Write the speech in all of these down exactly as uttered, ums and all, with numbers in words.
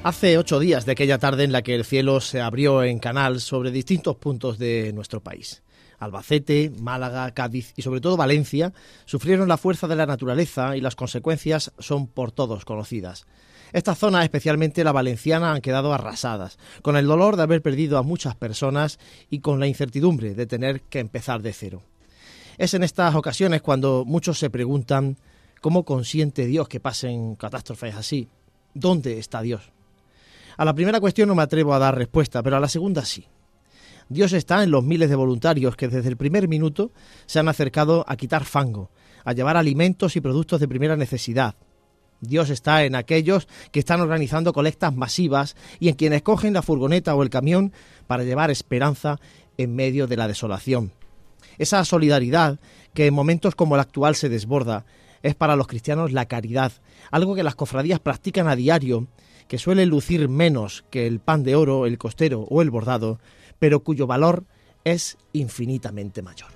Hace ocho días de aquella tarde en la que el cielo se abrió en canal sobre distintos puntos de nuestro país. Albacete, Málaga, Cádiz y sobre todo Valencia sufrieron la fuerza de la naturaleza y las consecuencias son por todos conocidas. Estas zonas, especialmente la valenciana, han quedado arrasadas, con el dolor de haber perdido a muchas personas y con la incertidumbre de tener que empezar de cero. Es en estas ocasiones cuando muchos se preguntan ¿cómo consiente Dios que pasen catástrofes así? ¿Dónde está Dios? A la primera cuestión no me atrevo a dar respuesta, pero a la segunda sí. Dios está en los miles de voluntarios que desde el primer minuto se han acercado a quitar fango, a llevar alimentos y productos de primera necesidad. Dios está en aquellos que están organizando colectas masivas y en quienes cogen la furgoneta o el camión para llevar esperanza en medio de la desolación. Esa solidaridad que en momentos como el actual se desborda es para los cristianos la caridad, algo que las cofradías practican a diario, que suele lucir menos que el pan de oro, el costero o el bordado, pero cuyo valor es infinitamente mayor.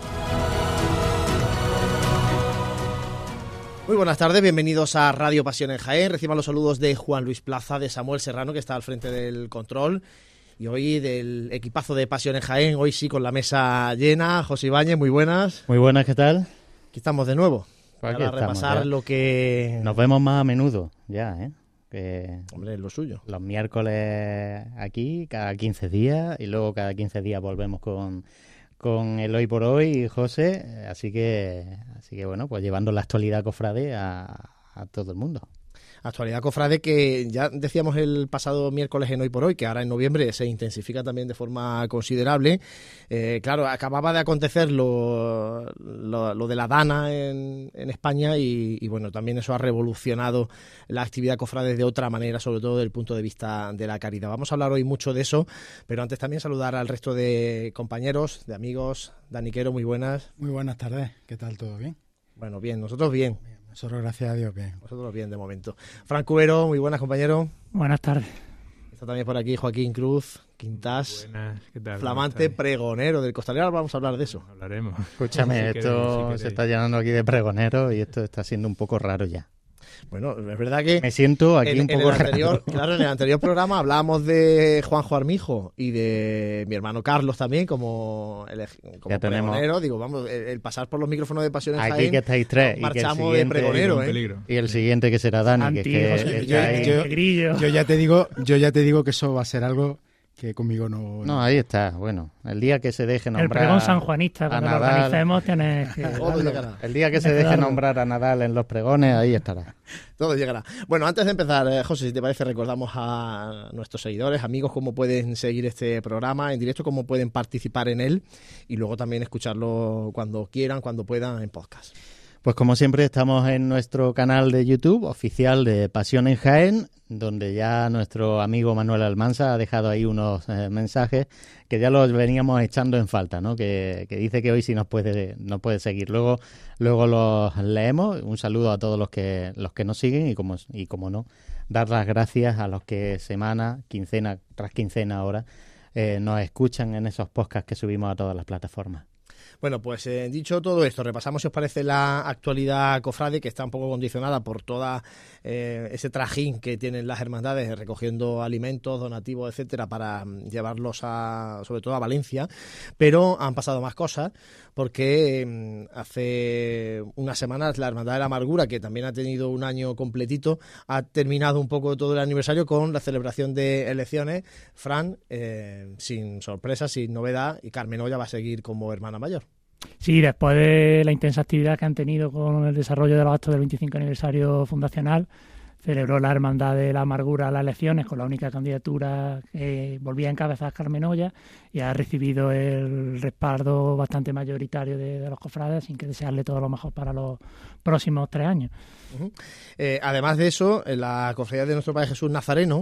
Muy buenas tardes, bienvenidos a Radio Pasión en Jaén. Reciban los saludos de Juan Luis Plaza, de Samuel Serrano, que está al frente del control, y hoy del equipazo de Pasión en Jaén, hoy sí con la mesa llena. José Ibáñez, muy buenas. Muy buenas, ¿qué tal? Aquí estamos de nuevo Pues para aquí repasar estamos, lo que... Nos vemos más a menudo ya, ¿eh? Que Hombre, es lo suyo. los miércoles aquí, cada quince días, y luego cada quince días volvemos con, con el Hoy por Hoy, José. Así que, así que bueno, pues llevando la actualidad cofrade a, a todo el mundo. Actualidad cofrade que ya decíamos el pasado miércoles en Hoy por Hoy, que ahora en noviembre se intensifica también de forma considerable. Eh, claro, acababa de acontecer lo, lo, lo de la Dana en, en España y, y bueno, también eso ha revolucionado la actividad cofrade de otra manera, sobre todo desde el punto de vista de la caridad. Vamos a hablar hoy mucho de eso, pero antes también saludar al resto de compañeros, de amigos. Daniquero, muy buenas. Muy buenas tardes, ¿qué tal? ¿Todo bien? Bueno, bien, nosotros bien. Nosotros, gracias a Dios, bien. Nosotros bien, de momento. Fran Cubero, muy buenas, compañero. Buenas tardes. Está también por aquí Joaquín Cruz, Quintas. Buenas, ¿qué tal? Flamante pregonero del Costalero. Ahora vamos a hablar de eso. Hablaremos. Escúchame, Si esto queréis, si se está llenando aquí de pregoneros y esto está siendo un poco raro ya. Bueno, es verdad que... Me siento aquí en, un poco en el anterior, raro. Claro, en el anterior programa hablábamos de Juanjo Armijo y de mi hermano Carlos también como, el, como Ya tenemos. pregonero. Digo, vamos, el, el pasar por los micrófonos de Pasión en Aquí Jaén, que estáis tres y que el marchamos de siguiente- pregonero, un ¿eh? peligro. Y el siguiente que será Dani, Santi, que es José, que yo- está ahí. yo- Grillo. Yo ya te digo, yo ya te digo que eso va a ser algo que conmigo no... No, ahí está. Bueno, el día que se deje El nombrar pregón sanjuanista, a cuando lo Nadal, organicemos tienes que... Todo llegará. el día que se Tienes que deje darlo. nombrar a Nadal en los pregones, ahí estará. Todo llegará. Bueno, antes de empezar, eh, José, si te parece, recordamos a nuestros seguidores, amigos, cómo pueden seguir este programa en directo, cómo pueden participar en él y luego también escucharlo cuando quieran, cuando puedan en podcast. Pues como siempre estamos en nuestro canal de YouTube oficial de Pasión en Jaén, donde ya nuestro amigo Manuel Almanza ha dejado ahí unos eh, mensajes que ya los veníamos echando en falta, ¿no? Que, que dice que hoy sí nos puede nos puede seguir. Luego luego los leemos. Un saludo a todos los que los que nos siguen y como y como no, dar las gracias a los que semana, quincena tras quincena ahora eh, nos escuchan en esos podcasts que subimos a todas las plataformas. Bueno, pues eh, dicho todo esto, repasamos si os parece la actualidad cofrade, que está un poco condicionada por toda eh, ese trajín que tienen las hermandades recogiendo alimentos, donativos, etcétera, para mm, llevarlos a, sobre todo a Valencia, pero han pasado más cosas, porque mm, hace unas semanas la Hermandad de la Amargura, que también ha tenido un año completito, ha terminado un poco todo el aniversario con la celebración de elecciones. Fran, eh, sin sorpresa, sin novedad, y Carmen Olla va a seguir como hermana mayor. Sí, después de la intensa actividad que han tenido con el desarrollo de los actos del veinticinco aniversario fundacional, celebró la Hermandad de la Amargura las elecciones con la única candidatura que volvía a encabezar Carmen Olla y ha recibido el respaldo bastante mayoritario de, de los cofrades, sin que desearle todo lo mejor para los próximos tres años. Uh-huh. Eh, además de eso, en la cofradía de Nuestro Padre Jesús Nazareno,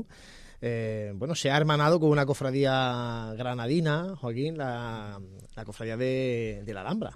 Eh, bueno, se ha hermanado con una cofradía granadina, Joaquín, la, la cofradía de, de la Alhambra.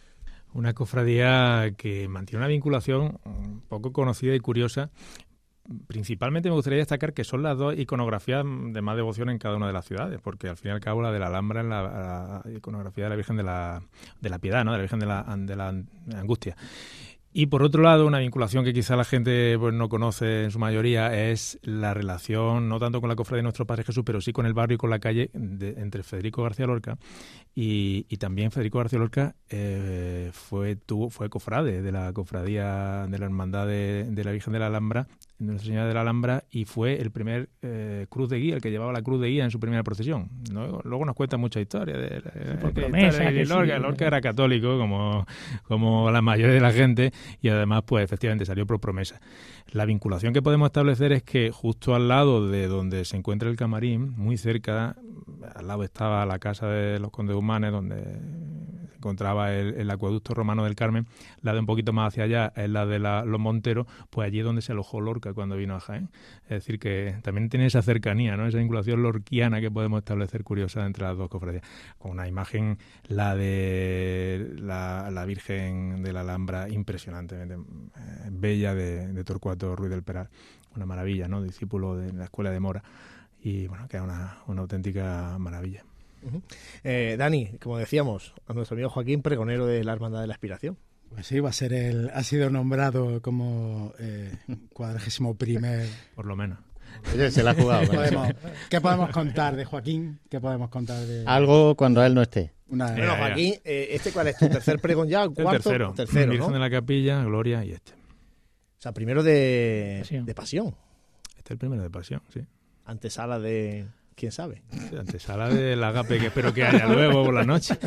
Una cofradía que mantiene una vinculación poco conocida y curiosa. Principalmente me gustaría destacar que son las dos iconografías de más devoción en cada una de las ciudades, porque al fin y al cabo la de la Alhambra es la, la iconografía de la Virgen de la, de la Piedad, ¿no? De la Virgen de la, de la Angustia. Y por otro lado, una vinculación que quizá la gente pues, no conoce en su mayoría es la relación, no tanto con la cofradía de Nuestro Padre Jesús, pero sí con el barrio y con la calle de, entre Federico García Lorca y, y también Federico García Lorca eh, fue, tuvo, fue cofrade de la cofradía de la Hermandad de, de la Virgen de la Alhambra, Nuestra Señora de la Alhambra, y fue el primer eh, cruz de guía, el que llevaba la cruz de guía en su primera procesión. ¿No? Luego nos cuenta mucha historia. De, de, sí, por de, promesa, de, de, de Lorca. Sí. Lorca era católico, como, como la mayoría de la gente, y además, pues efectivamente salió por promesa. La vinculación que podemos establecer es que justo al lado de donde se encuentra el camarín, muy cerca, al lado estaba la casa de los condes Humanes, donde se encontraba el, el acueducto romano del Carmen. La de un poquito más hacia allá es la de la, los Monteros, pues allí es donde se alojó Lorca cuando vino a Jaén. Es decir, que también tiene esa cercanía, ¿no? Esa vinculación lorquiana que podemos establecer curiosa entre las dos cofradías. Con una imagen, la de la, la Virgen de la Alhambra, impresionantemente eh, bella, de, de Torcuato Ruiz del Peral. Una maravilla, ¿no? Discípulo de la Escuela de Mora. Y bueno, que es una, una auténtica maravilla. Uh-huh. eh, Dani, como decíamos, a nuestro amigo Joaquín, pregonero de la Hermandad de la Aspiración. Pues sí, va a ser el, ha sido nombrado como eh, cuadragésimo primer. Por lo menos. Oye, se la ha jugado. ¿Podemos, ¿Qué podemos contar de Joaquín? ¿Qué podemos contar de...? Algo cuando él no esté. Una... Bueno, Joaquín, eh, ¿este cuál es tu tercer pregón ya? ¿Cuarto? El tercero. tercero, Virgen ¿no? de la Capilla, Gloria y este. O sea, primero de Pasión. de pasión. Este es el primero de Pasión, sí. Antesala de... ¿Quién sabe? Antesala del agape que espero que haya luego por la noche.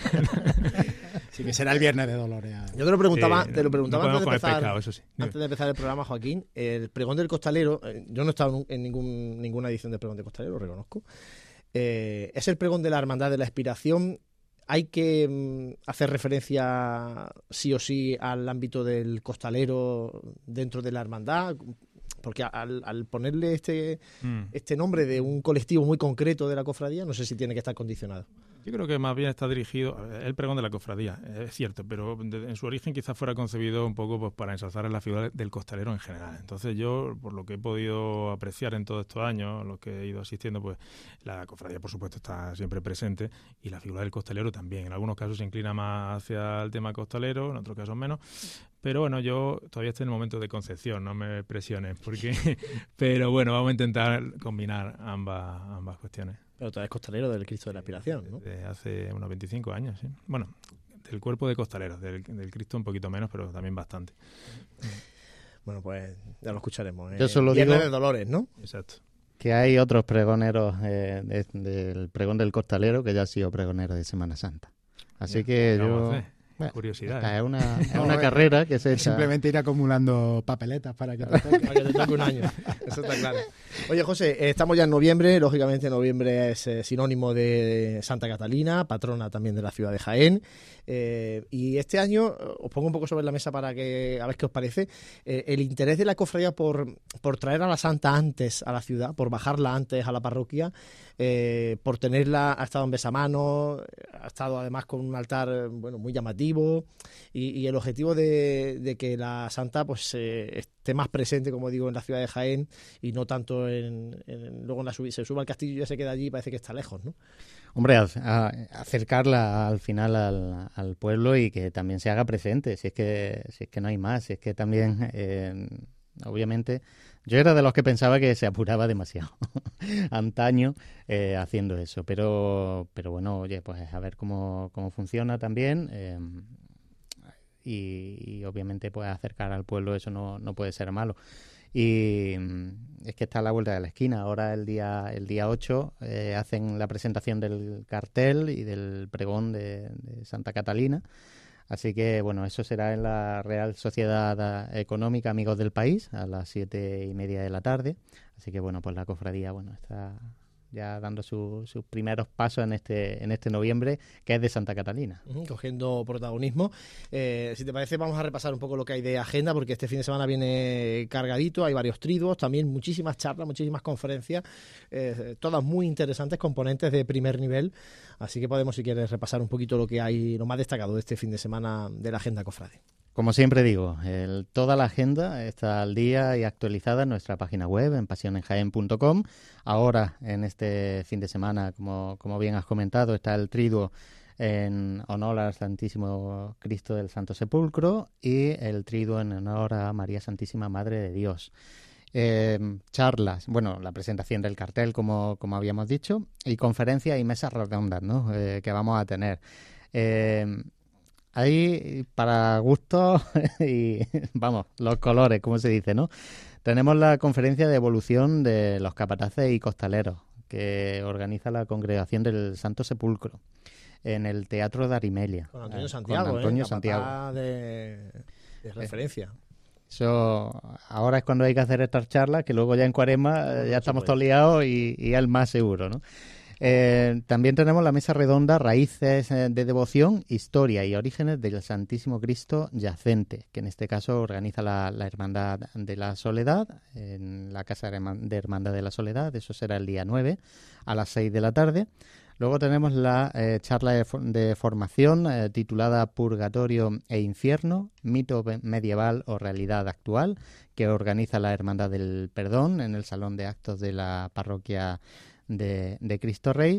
Sí, que será el viernes de Dolores. Yo te lo preguntaba, Sí, te lo preguntaba no antes, de podemos comer empezar, pescado, eso sí. antes de empezar el programa, Joaquín. El pregón del costalero, eh, yo no he estado en ningún, ninguna edición del pregón del costalero, lo reconozco. Eh, es el pregón de la Hermandad de la Aspiración. Hay que mm, hacer referencia sí o sí al ámbito del costalero dentro de la hermandad, porque al, al ponerle este, Mm. este nombre de un colectivo muy concreto de la cofradía, no sé si tiene que estar condicionado. Yo creo que más bien está dirigido, el pregón de la cofradía, es cierto, pero de, en su origen quizás fuera concebido un poco pues, para ensalzar la figura del costalero en general. Entonces yo, por lo que he podido apreciar en todos estos años, los que he ido asistiendo, pues la cofradía por supuesto está siempre presente y la figura del costalero también. En algunos casos se inclina más hacia el tema costalero, en otros casos menos. Pero bueno, yo todavía estoy en el momento de concepción, no me presiones, porque pero bueno, vamos a intentar combinar ambas, ambas cuestiones. Pero tú eres costalero del Cristo de la Aspiración, ¿no? De hace unos veinticinco años, sí. Bueno, del cuerpo de costaleros, del, del Cristo un poquito menos, pero también bastante. Bueno, pues ya lo escucharemos. ¿eh? Yo solo Viernes digo- de Dolores, ¿no? Exacto. Que hay otros pregoneros eh, de- del pregón del costalero que ya han sido pregoneros de Semana Santa. Así Ya, que ¿qué vamos yo... a hacer? Bueno, Curiosidad, esta ¿eh? es una, es No, una eh, carrera que se echa... Simplemente ir acumulando papeletas para que te toque. Para que te toque un año. Eso está claro. Oye, José, eh, estamos ya en noviembre. Lógicamente, noviembre es eh, sinónimo de Santa Catalina, patrona también de la ciudad de Jaén. Eh, y este año, eh, os pongo un poco sobre la mesa para que a ver qué os parece. Eh, el interés de la cofradía por, por traer a la Santa antes a la ciudad, por bajarla antes a la parroquia, eh, por tenerla, ha estado en besamanos, ha estado además con un altar eh, bueno, muy llamativo. Y, y el objetivo de, de que la Santa pues eh, esté más presente, como digo, en la ciudad de Jaén y no tanto en, en luego en la subida. Se sube al castillo y ya se queda allí y parece que está lejos, ¿no? Hombre, a- a- acercarla al final al, al pueblo y que también se haga presente, si es que si es que no hay más, si es que también, eh, obviamente, yo era de los que pensaba que se apuraba demasiado antaño eh, haciendo eso, pero pero bueno, oye, pues a ver cómo, cómo funciona también eh, y, y obviamente pues acercar al pueblo eso no, no puede ser malo. Y mm, es que está a la vuelta de la esquina. Ahora el día el día ocho eh, hacen la presentación del cartel y del pregón de, de Santa Catalina. Así que, bueno, eso será en la Real Sociedad Económica Amigos del País a las siete y media de la tarde. Así que, bueno, pues la cofradía, bueno, está ya dando su- sus primeros pasos en este en este noviembre, que es de Santa Catalina. Ujú, cogiendo protagonismo. Eh, si te parece, vamos a repasar un poco lo que hay de agenda, porque este fin de semana viene cargadito, hay varios triduos, también muchísimas charlas, muchísimas conferencias, eh, todas muy interesantes, componentes de primer nivel, así que podemos, si quieres, repasar un poquito lo que hay, lo más destacado de este fin de semana de la agenda cofrade. Como siempre digo, el- toda la agenda está al día y actualizada en nuestra página web, en pasion en jaén punto com. Ahora, en este fin de semana, como, como bien has comentado, está el triduo en honor al Santísimo Cristo del Santo Sepulcro y el triduo en honor a María Santísima Madre de Dios. Eh, charlas, bueno, la presentación del cartel, como, como habíamos dicho, y conferencias y mesas redondas, ¿no? Eh, que vamos a tener. Eh, Hay para gustos y, vamos, los colores, como se dice, ¿no? Tenemos la conferencia de evolución de los capataces y costaleros, que organiza la Congregación del Santo Sepulcro, en el Teatro de Arimelia. Con Antonio Santiago, con Antonio ¿eh? Santiago. De, de referencia. Eso, ahora es cuando hay que hacer estas charlas, que luego ya en Cuaresma no, ya no estamos todos liados y, y es más seguro, ¿no? Eh, también tenemos la mesa redonda Raíces de Devoción, Historia y Orígenes del Santísimo Cristo Yacente, que en este caso organiza la, la Hermandad de la Soledad, en la Casa de Hermandad de la Soledad. Eso será el día nueve a las seis de la tarde. Luego tenemos la eh, charla de, de formación eh, titulada Purgatorio e Infierno, mito medieval o realidad actual, que organiza la Hermandad del Perdón en el Salón de Actos de la Parroquia de, de Cristo Rey.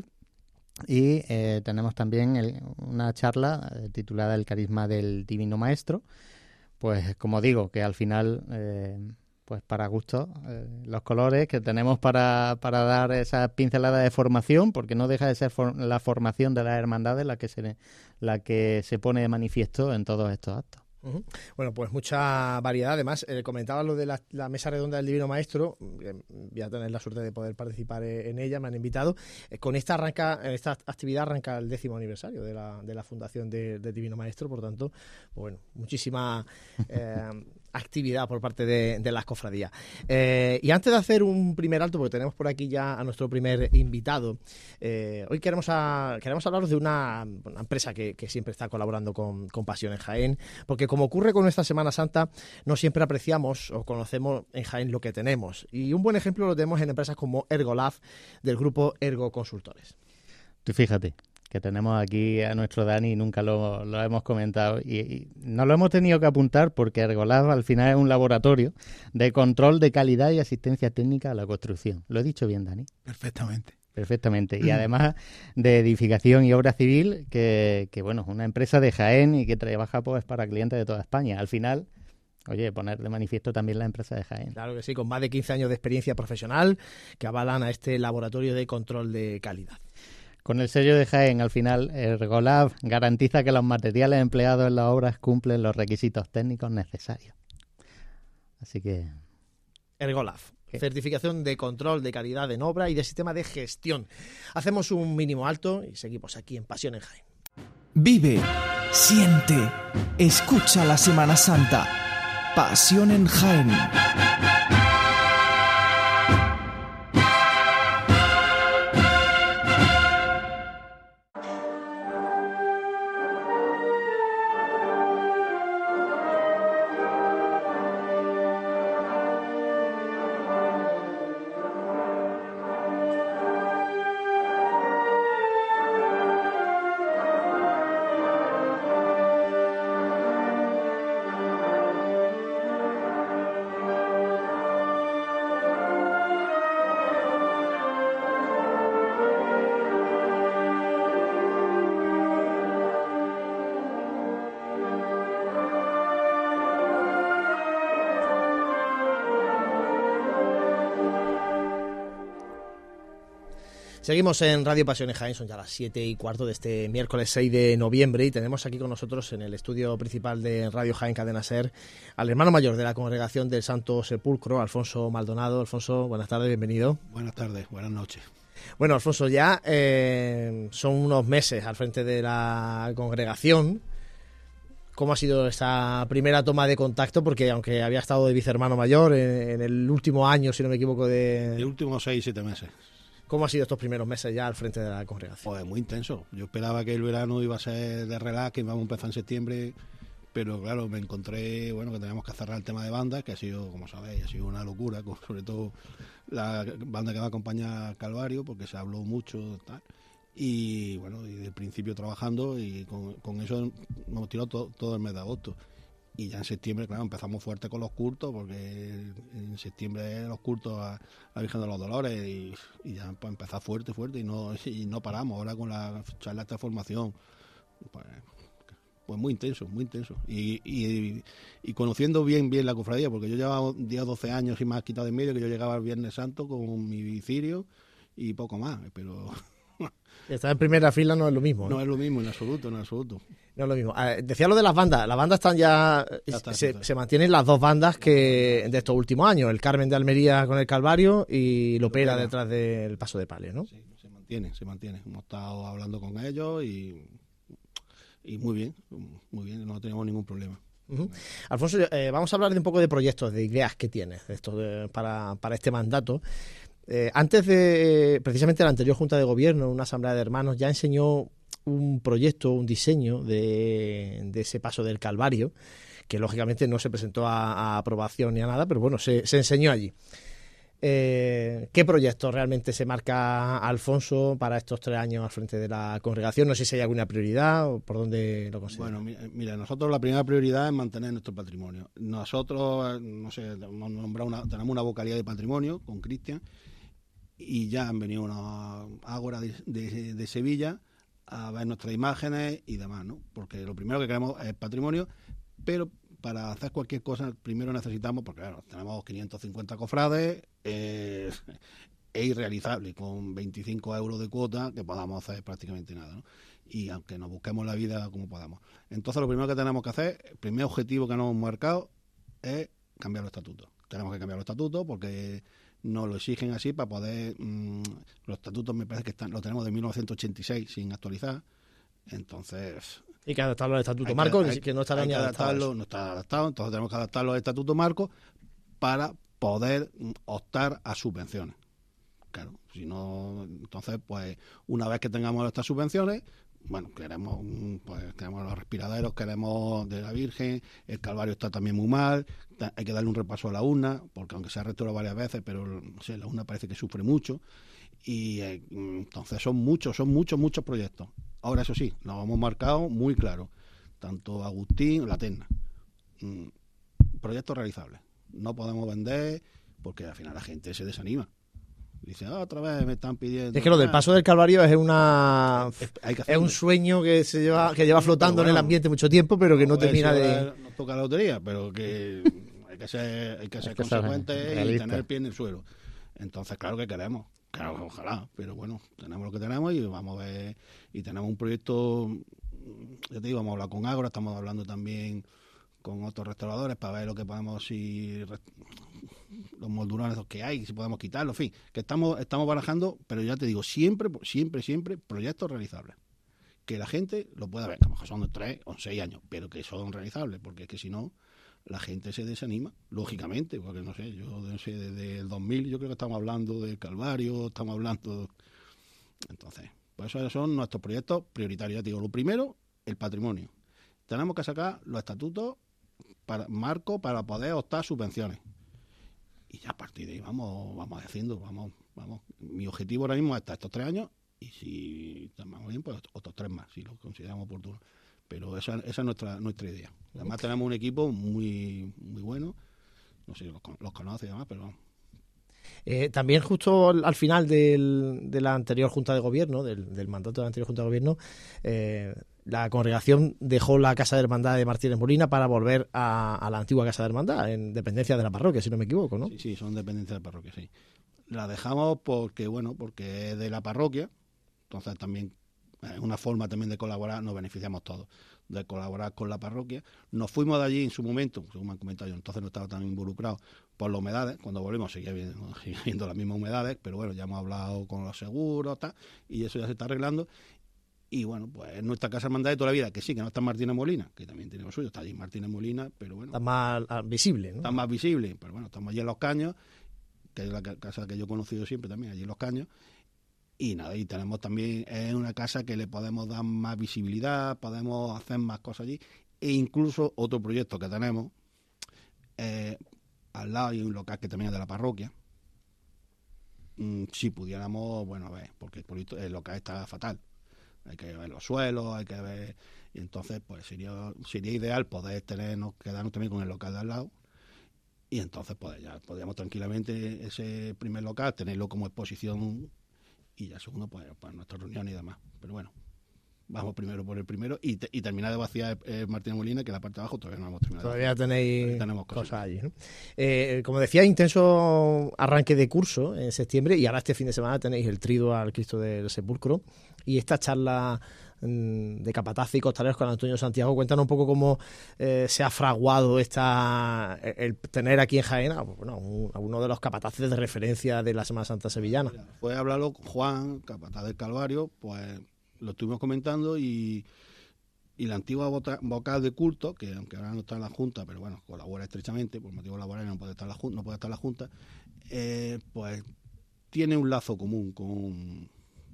Y eh, tenemos también el, una charla eh, titulada El carisma del Divino Maestro. Pues como digo, que al final... Eh, pues para gusto, eh, los colores que tenemos para, para dar esa pincelada de formación, porque no deja de ser for la formación de las hermandades la que se, la que se pone de manifiesto en todos estos actos. Uh-huh. Bueno, pues mucha variedad. Además, eh, comentaba lo de la, la mesa redonda del Divino Maestro. Eh, voy a tener la suerte de poder participar en ella, me han invitado. Eh, con esta arranca, esta actividad arranca el décimo aniversario de la, de la fundación de, de Divino Maestro, por tanto, bueno, muchísima eh, actividad por parte de, de las cofradías. Eh, y antes de hacer un primer alto, porque tenemos por aquí ya a nuestro primer invitado, eh, hoy queremos, a, queremos hablaros de una, una empresa que, que siempre está colaborando con, con Pasión en Jaén, porque como ocurre con nuestra Semana Santa, no siempre apreciamos o conocemos en Jaén lo que tenemos. Y un buen ejemplo lo tenemos en empresas como Ergolab, del grupo Ergo Consultores. Tú fíjate que tenemos aquí a nuestro Dani y nunca lo, lo hemos comentado y, y no lo hemos tenido que apuntar porque Ergolab al final es un laboratorio de control de calidad y asistencia técnica a la construcción. ¿Lo he dicho bien, Dani? Perfectamente. Perfectamente. Y además de edificación y obra civil, que, que bueno, es una empresa de Jaén y que trabaja pues para clientes de toda España. Al final, oye, poner de manifiesto también la empresa de Jaén. Claro que sí, con más de quince años de experiencia profesional que avalan a este laboratorio de control de calidad. Con el sello de Jaén, al final, Ergolab garantiza que los materiales empleados en las obras cumplen los requisitos técnicos necesarios. Así que... Ergolab. Certificación de control de calidad en obra y de sistema de gestión. Hacemos un mínimo alto y seguimos aquí en Pasión en Jaén. Vive, siente, escucha la Semana Santa. Pasión en Jaén. Seguimos en Radio Pasión en Jaén, son ya las siete y cuarto de este miércoles seis de noviembre y tenemos aquí con nosotros en el estudio principal de Radio Jaén Cadena Ser al hermano mayor de la Congregación del Santo Sepulcro, Alfonso Maldonado. Alfonso, buenas tardes, bienvenido. Buenas tardes, buenas noches. Bueno, Alfonso, ya eh, son unos meses al frente de la congregación. ¿Cómo ha sido esta primera toma de contacto? Porque aunque había estado de vicehermano mayor en, en el último año, si no me equivoco, de... De últimos seis, siete meses. ¿Cómo ha sido estos primeros meses ya al frente de la congregación? Pues muy intenso. Yo esperaba que el verano iba a ser de relax, que íbamos a empezar en septiembre, pero claro, me encontré, bueno, que teníamos que cerrar el tema de bandas, que ha sido, como sabéis, ha sido una locura, con, sobre todo la banda que va a acompañar a Calvario, porque se habló mucho, tal. Y bueno, y del principio trabajando, y con, con eso nos tiró to, todo el mes de agosto. Y ya en septiembre, claro, empezamos fuerte con los cultos, porque en septiembre los cultos a la Virgen de los Dolores, y, y ya pues, empezar fuerte, fuerte, y no y no paramos. Ahora con la charla de formación, pues, pues muy intenso, muy intenso. Y, y, y conociendo bien bien la cofradía, porque yo llevaba diez o doce años y más quitado de en medio, que yo llegaba el Viernes Santo con mi cirio y poco más, pero... Estar en primera fila no es lo mismo. ¿eh? No es lo mismo, en absoluto, en absoluto. No es lo mismo. Eh, decía lo de las bandas. Las bandas están ya... Ya está, se, ya está. se mantienen las dos bandas que de estos últimos años. El Carmen de Almería con el Calvario y Lopera Lopera. detrás del Paso de Palio, ¿no? Sí, se mantiene, se mantiene. Hemos estado hablando con ellos y, y muy bien, muy bien, no tenemos ningún problema. Uh-huh. Alfonso, eh, vamos a hablar de un poco de proyectos, de ideas que tienes de esto, de, para, para este mandato. Eh, antes de, precisamente, la anterior Junta de Gobierno, una asamblea de hermanos, ya enseñó un proyecto, un diseño de, de ese Paso del Calvario, que lógicamente no se presentó a, a aprobación ni a nada, pero bueno, se, se enseñó allí. Eh, ¿Qué proyecto realmente se marca Alfonso para estos tres años al frente de la congregación? No sé si hay alguna prioridad o por dónde lo considera. Bueno, mira, mira, nosotros la primera prioridad es mantener nuestro patrimonio. Nosotros, no sé, hemos nombrado una, tenemos una vocalía de patrimonio con Cristian y ya han venido una ágora de, de, de Sevilla a ver nuestras imágenes y demás, ¿no? Porque lo primero que queremos es patrimonio, pero para hacer cualquier cosa primero necesitamos, porque claro, tenemos quinientos cincuenta cofrades, eh, es irrealizable con veinticinco euros de cuota que podamos hacer prácticamente nada, ¿no? Y aunque nos busquemos la vida como podamos. Entonces lo primero que tenemos que hacer, el primer objetivo que nos hemos marcado es cambiar los estatutos. Tenemos que cambiar los estatutos porque nos lo exigen así para poder... Mmm, los estatutos me parece que están, los tenemos de mil novecientos ochenta y seis sin actualizar. Entonces... Y que adaptarlo al estatuto Hay que- marco, hay- que no está hay ni que adaptado. adaptarlo, no está adaptado, entonces tenemos que adaptarlo al estatuto marco para poder mm, optar a subvenciones. Claro, si no, entonces, pues, una vez que tengamos estas subvenciones, bueno, queremos, mm, pues, queremos los respiraderos, queremos de la Virgen, el Calvario está también muy mal, ta- hay que darle un repaso a la urna, porque aunque se ha restaurado varias veces, pero no sé, la urna parece que sufre mucho, y eh, mm, entonces son muchos, son muchos, muchos proyectos. Ahora, eso sí, nos hemos marcado muy claro, tanto Agustín, la Terna, mm, proyectos realizables. No podemos vender porque al final la gente se desanima. Dice, ah, otra vez me están pidiendo. Es que lo del Ah, Paso del Calvario es una es- hay que es hacerlo. un sueño que se lleva que lleva flotando Pero en el bueno, ambiente mucho tiempo, pero que no a ver termina si de... ahora nos toca la lotería, pero que hay que ser, hay que ser que ser consecuentes y realista. tener el pie en el suelo. Entonces, claro que queremos, claro, ojalá, pero bueno, tenemos lo que tenemos y vamos a ver, y tenemos un proyecto, ya te digo, vamos a hablar con Ágora, estamos hablando también con otros restauradores para ver lo que podemos, si re- los moldurones que hay, si podemos quitarlos, en fin, que estamos, estamos barajando, pero ya te digo, siempre, siempre, siempre proyectos realizables. Que la gente lo pueda ver, que a lo mejor son de tres o seis años, pero que son realizables, porque es que si no, la gente se desanima, lógicamente, porque no sé, yo no sé, desde el dos mil yo creo que estamos hablando del Calvario, estamos hablando... Entonces, pues esos son nuestros proyectos prioritarios. Ya te digo, lo primero, el patrimonio. Tenemos que sacar los estatutos para marco para poder optar subvenciones. Y ya a partir de ahí vamos, vamos haciendo, vamos, vamos. Mi objetivo ahora mismo es hasta estos tres años, y si estamos bien, pues otros tres más, si lo consideramos oportuno. Pero esa, esa es nuestra nuestra idea. Además tenemos un equipo muy muy bueno, no sé si los, los conoce y demás, pero vamos. Eh, también justo al al final del, de la anterior Junta de Gobierno, del, del mandato de la anterior Junta de Gobierno, eh, la congregación dejó la Casa de Hermandad de Martínez Molina para volver a, a la antigua Casa de Hermandad, en dependencia de la parroquia, si no me equivoco, ¿no? Sí, sí, son dependencias de la parroquia, sí. La dejamos porque, bueno, porque es de la parroquia, entonces también es una forma también de colaborar, nos beneficiamos todos, de colaborar con la parroquia. Nos fuimos de allí en su momento, según me han comentado yo, entonces no estaba tan involucrado por las humedades. Cuando volvimos seguía viendo, seguía viendo las mismas humedades, pero bueno, ya hemos hablado con los seguros, tal, y eso ya se está arreglando. Y bueno, pues es nuestra casa hermandad de toda la vida, que sí, que no está en Martínez Molina, que también tiene lo suyo, está allí en Martínez Molina, pero bueno, Está más ah, visible, ¿no? está más visible, pero bueno, estamos allí en Los Caños, que es la ca- casa que yo he conocido siempre también, allí en Los Caños, y nada, y tenemos también, es una casa que le podemos dar más visibilidad, podemos hacer más cosas allí, e incluso otro proyecto que tenemos, eh, al lado hay un local que también es de la parroquia, mm, si pudiéramos, bueno, a ver, porque el, proyecto- el local está fatal, hay que ver los suelos, hay que ver, y entonces pues sería sería ideal poder tenernos, quedarnos también con el local de al lado, y entonces pues ya podríamos tranquilamente ese primer local tenerlo como exposición y ya segundo pues para nuestras reuniones y demás, pero bueno, vamos primero por el primero y, te, y terminar de vaciar eh, Martínez Molina, que la parte de abajo todavía no hemos terminado. Todavía tenéis tenemos cosas, cosas allí, ¿no? Eh, como decía, intenso arranque de curso en septiembre y ahora este fin de semana tenéis el trido al Cristo del Sepulcro y esta charla mmm, de capataz y costaleros con Antonio Santiago. Cuéntanos un poco cómo eh, se ha fraguado esta, el tener aquí en Jaén a, bueno, un, a uno de los capataces de referencia de la Semana Santa sevillana. Fue a hablarlo con Juan, capataz del Calvario, pues lo estuvimos comentando y, y la antigua vota, vocal de culto, que aunque ahora no está en la Junta, pero bueno, colabora estrechamente, por motivos laborales no puede estar en la Junta, no puede estar en la Junta, eh, pues tiene un lazo común con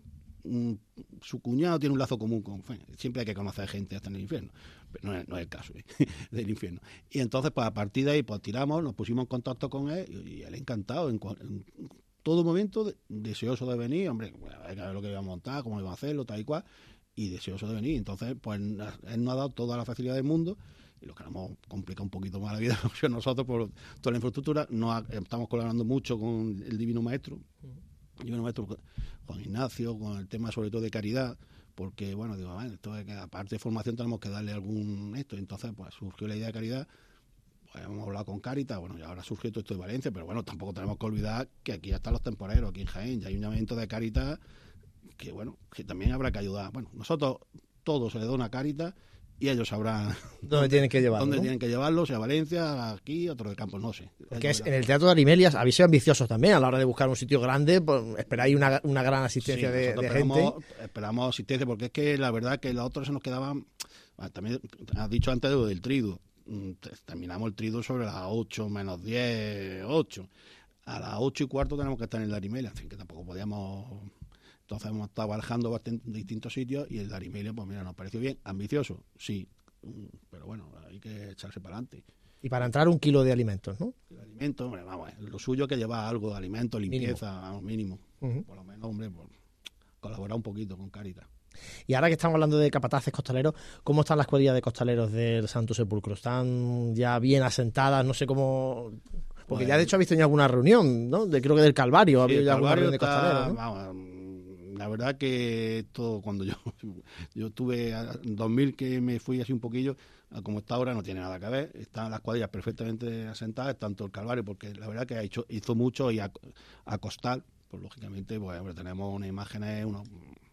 un, su cuñado tiene un lazo común con, bueno, siempre hay que conocer gente hasta en el infierno, pero no es, no es el caso ¿eh? del infierno. Y entonces pues a partir de ahí pues tiramos, nos pusimos en contacto con él y, y él encantado en, en todo momento de, deseoso de venir, hombre, hay que ver lo que iba a montar, cómo iba a hacerlo, tal y cual, y deseoso de venir. Entonces, pues él nos ha dado toda la facilidad del mundo, y lo que nos hemos complicado un poquito más la vida nosotros por toda la infraestructura. Nos ha, estamos colaborando mucho con el Divino Maestro, el Divino Maestro Juan Ignacio, con el tema sobre todo de caridad, porque, bueno, digo, bueno, esto es que aparte de formación tenemos que darle algún esto, entonces pues surgió la idea de caridad. Hemos hablado con Cáritas, bueno, y ahora surgió todo esto de Valencia, pero bueno, tampoco tenemos que olvidar que aquí ya están los temporeros, aquí en Jaén, ya hay un llamamiento de Cáritas que, bueno, que también habrá que ayudar. Bueno, nosotros todos se les da una Cáritas y ellos sabrán dónde tienen que llevarlo, dónde ¿no? tienen que llevarlo, sea Valencia, aquí, otro de Campos, no sé. Porque es, en el Teatro de Arimelias habéis sido ambiciosos también a la hora de buscar un sitio grande, pues, esperáis una, una gran asistencia sí, de, de esperamos, gente. Esperamos asistencia, porque es que la verdad que los otros se nos quedaban, también has dicho antes de lo del trido, terminamos el trido sobre las ocho menos diez, ocho. A las ocho y cuarto tenemos que estar en el Arimelia, en fin, que tampoco podíamos. Entonces hemos estado barajando bastante en distintos sitios y el Arimelia, pues mira, nos pareció bien. Ambicioso, sí, pero bueno, hay que echarse para adelante. Y para entrar un kilo de alimentos, ¿no? El alimento, hombre, vamos, lo suyo que lleva algo de alimento, limpieza, mínimo. mínimo. Uh-huh. Por lo menos, hombre, por colaborar un poquito con Cáritas. Y ahora que estamos hablando de capataces costaleros, ¿cómo están las cuadrillas de costaleros del Santo Sepulcro? ¿Están ya bien asentadas? No sé cómo. Porque pues, ya de hecho habéis tenido alguna reunión, ¿no? De, creo que del Calvario, sí, había el alguna Calvario reunión de costaleros, ¿no? Vamos, la verdad que esto, cuando yo yo tuve en dos mil que me fui así un poquillo, como está ahora no tiene nada que ver, están las cuadrillas perfectamente asentadas, tanto el Calvario, porque la verdad que ha hecho, hizo mucho y a, a costal, pues lógicamente pues hombre, tenemos unas imágenes, unos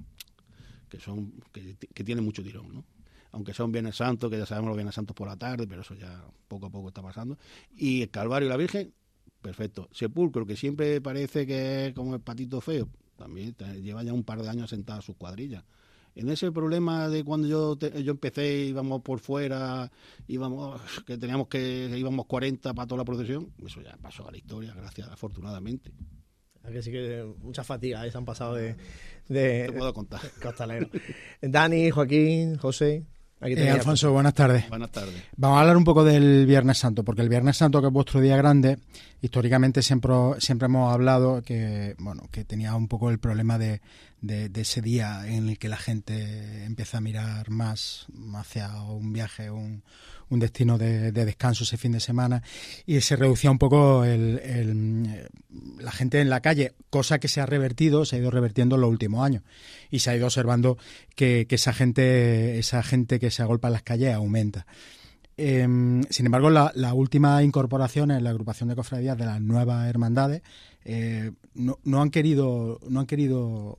que son que, que tienen mucho tirón, ¿no? Aunque sea un Viernes Santo, que ya sabemos los Viernes Santos por la tarde, pero eso ya poco a poco está pasando. Y el Calvario y la Virgen, perfecto. Sepulcro, que siempre parece que es como el patito feo, también lleva ya un par de años sentada sus cuadrillas. En ese problema de cuando yo te, yo empecé, íbamos por fuera, íbamos que teníamos que íbamos cuarenta para toda la procesión, eso ya pasó a la historia, gracias, afortunadamente. Que sí que muchas fatigas ¿eh? Se han pasado de, de te puedo contar. Costalero. Dani, Joaquín, José. Aquí eh, Alfonso, buenas tardes. Buenas tardes. Vamos a hablar un poco del Viernes Santo, porque el Viernes Santo, que es vuestro día grande, históricamente siempre, siempre hemos hablado que bueno que tenía un poco el problema de, de, de ese día en el que la gente empieza a mirar más hacia un viaje, un, un destino de, de descanso ese fin de semana, y se reducía un poco el, el, la gente en la calle, cosa que se ha revertido, se ha ido revertiendo en los últimos años, y se ha ido observando que, que esa gente esa gente que se agolpa en las calles aumenta. Eh, sin embargo, la, la última incorporación en la agrupación de cofradías de las nuevas hermandades eh, no, no han querido no han querido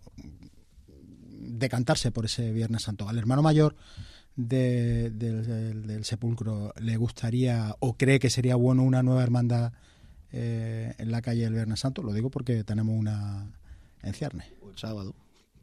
decantarse por ese Viernes Santo. Al hermano mayor de, de, del, del Sepulcro le gustaría o cree que sería bueno una nueva hermandad eh, en la calle del Viernes Santo. Lo digo porque tenemos una en ciernes. El sábado.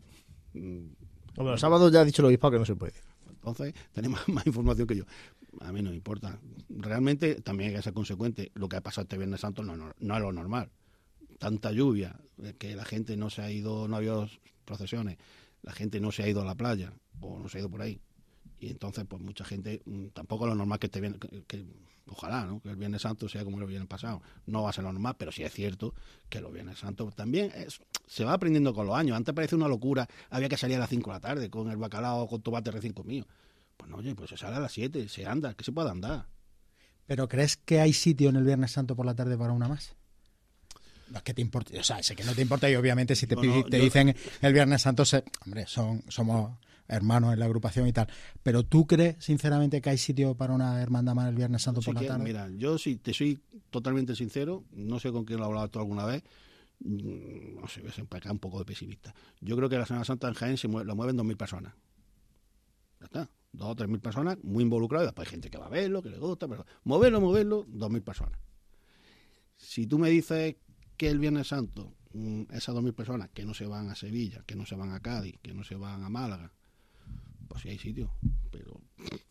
Bueno, el sábado ya ha dicho el obispado que no se puede. Entonces, tenemos más información que yo. A mí no me importa. Realmente también hay que ser consecuente. Lo que ha pasado este Viernes Santo no, no, no es lo normal. Tanta lluvia, que la gente no se ha ido, no ha habido procesiones, la gente no se ha ido a la playa o no se ha ido por ahí. Y entonces, pues mucha gente, tampoco es lo normal que esté bien, que, que ojalá, ¿no? Que el Viernes Santo sea como el Viernes pasado. No va a ser lo normal, pero sí es cierto que los Viernes Santos también es, se va aprendiendo con los años. Antes parecía una locura, había que salir a las cinco de la tarde con el bacalao con tomate recién comido. Pues no, oye, pues se sale a las siete, se anda, que se puede andar. ¿Pero crees que hay sitio en el Viernes Santo por la tarde para una más? No es que te importe, o sea, sé que no te importa y obviamente si te, no, no, te yo... dicen el Viernes Santo, se, hombre, son, somos hermanos en la agrupación y tal. Pero ¿tú crees, sinceramente, que hay sitio para una hermandad más el Viernes Santo sí por que, la tarde? Mira, yo si te soy totalmente sincero, no sé con quién lo he hablado tú alguna vez, no sé, voy a ser para acá un poco de pesimista. Yo creo que la Semana Santa en Jaén se mueve, lo mueven dos mil personas. Ya está, dos o tres mil personas muy involucradas, después hay gente que va a verlo, que le gusta, pero moverlo, moverlo, dos mil personas. Si tú me dices que el Viernes Santo, esas dos mil personas que no se van a Sevilla, que no se van a Cádiz, que no se van a Málaga, pues sí hay sitio, pero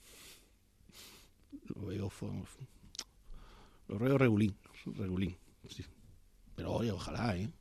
lo veo, lo veo regulín, regulín, sí. Pero oye, ojalá, ¿eh?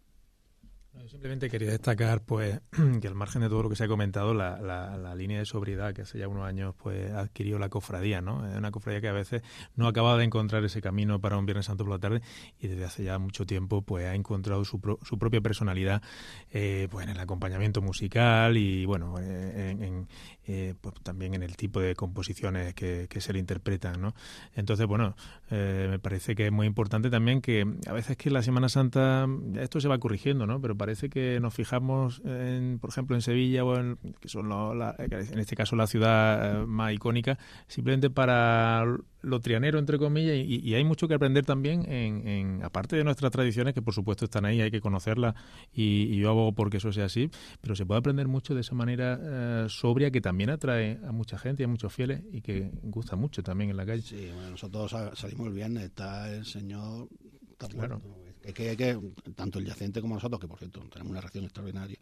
Yo simplemente quería destacar pues que al margen de todo lo que se ha comentado, la, la, la línea de sobriedad que hace ya unos años pues ha adquirido la cofradía, ¿no? Es una cofradía que a veces no acaba de encontrar ese camino para un Viernes Santo por la tarde y desde hace ya mucho tiempo pues ha encontrado su, pro, su propia personalidad eh, pues en el acompañamiento musical y bueno, eh, en, en, eh, pues también en el tipo de composiciones que, que se le interpretan, ¿no? Entonces, bueno, eh, me parece que es muy importante también que a veces que la Semana Santa, esto se va corrigiendo, ¿no? Pero parece que nos fijamos, en, por ejemplo, en Sevilla, o en, que son lo, la, en este caso la ciudad más icónica, simplemente para lo trianero, entre comillas, y, y hay mucho que aprender también, en, en aparte de nuestras tradiciones, que por supuesto están ahí, hay que conocerlas, y, y yo abogo porque eso sea así, pero se puede aprender mucho de esa manera eh, sobria, que también atrae a mucha gente y a muchos fieles, y que gusta mucho también en la calle. Sí, bueno, nosotros salimos el viernes, está el señor... Está claro. Muerto. Es que, es que tanto el yacente como nosotros, que por cierto tenemos una reacción extraordinaria,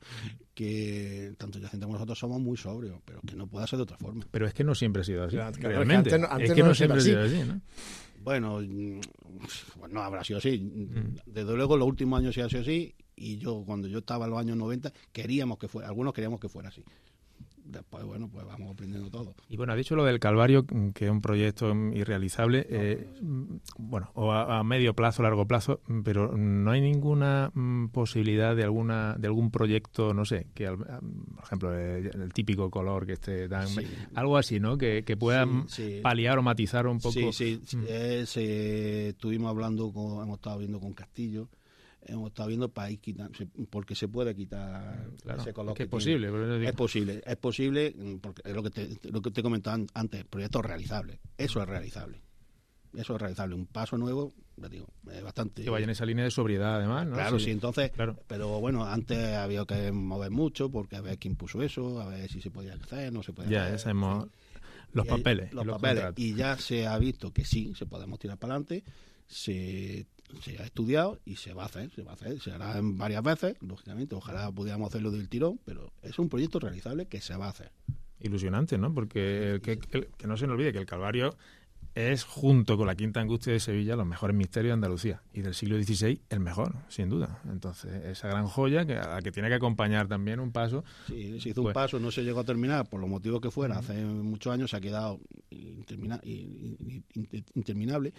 que tanto el yacente como nosotros somos muy sobrios, pero que no puede ser de otra forma. Pero es que no siempre ha sido así, claro, realmente. Es que, antes no, antes es que no no siempre ha sido así, ¿no? Bueno, pues no habrá sido así. Mm. Desde luego los últimos años sí ha sido así, y yo cuando yo estaba en los años noventa queríamos que fuera, algunos queríamos que fuera así. Después, bueno, pues vamos aprendiendo todo. Y bueno, ha dicho lo del Calvario, que es un proyecto irrealizable, eh, bueno, o a, a medio plazo, largo plazo, pero no hay ninguna mm, posibilidad de alguna de algún proyecto, no sé, que por ejemplo el, el típico color que esté tan... Sí. Algo así, ¿no? Que, que pueda sí, sí. paliar o matizar un poco. Sí, sí, sí. Mm. Es, eh, estuvimos hablando, con, hemos estado viendo con Castillo, hemos estado viendo para ir quitar, porque se puede quitar claro, ese color. Es que, que es tiene. posible. Pero es posible, es posible, porque es lo que te, lo que te comentaba antes, proyectos realizables. Eso es realizable. Eso es realizable. Un paso nuevo, ya digo, es bastante... Que vaya en esa línea de sobriedad, además, ¿no? Claro, sí, sí entonces... Claro. Pero bueno, antes había que mover mucho, porque a ver quién puso eso, a ver si se podía hacer, no se podía ya, hacer. Ya sabemos sí. los y papeles. Hay, los y los papeles. contratos. Y ya se ha visto que sí, se podemos tirar para adelante, se... se ha estudiado y se va a hacer, se va a hacer, se hará en varias veces, lógicamente, ojalá pudiéramos hacerlo del tirón, pero es un proyecto realizable que se va a hacer. Ilusionante, ¿no? Porque el que, el, que no se nos olvide que el Calvario es, junto con la Quinta Angustia de Sevilla, los mejores misterios de Andalucía, y del siglo dieciséis el mejor, sin duda. Entonces, esa gran joya que, a la que tiene que acompañar también un paso. Sí, se hizo pues, un paso, no se llegó a terminar por los motivos que fuera, uh-huh. hace muchos años se ha quedado intermina, interminable.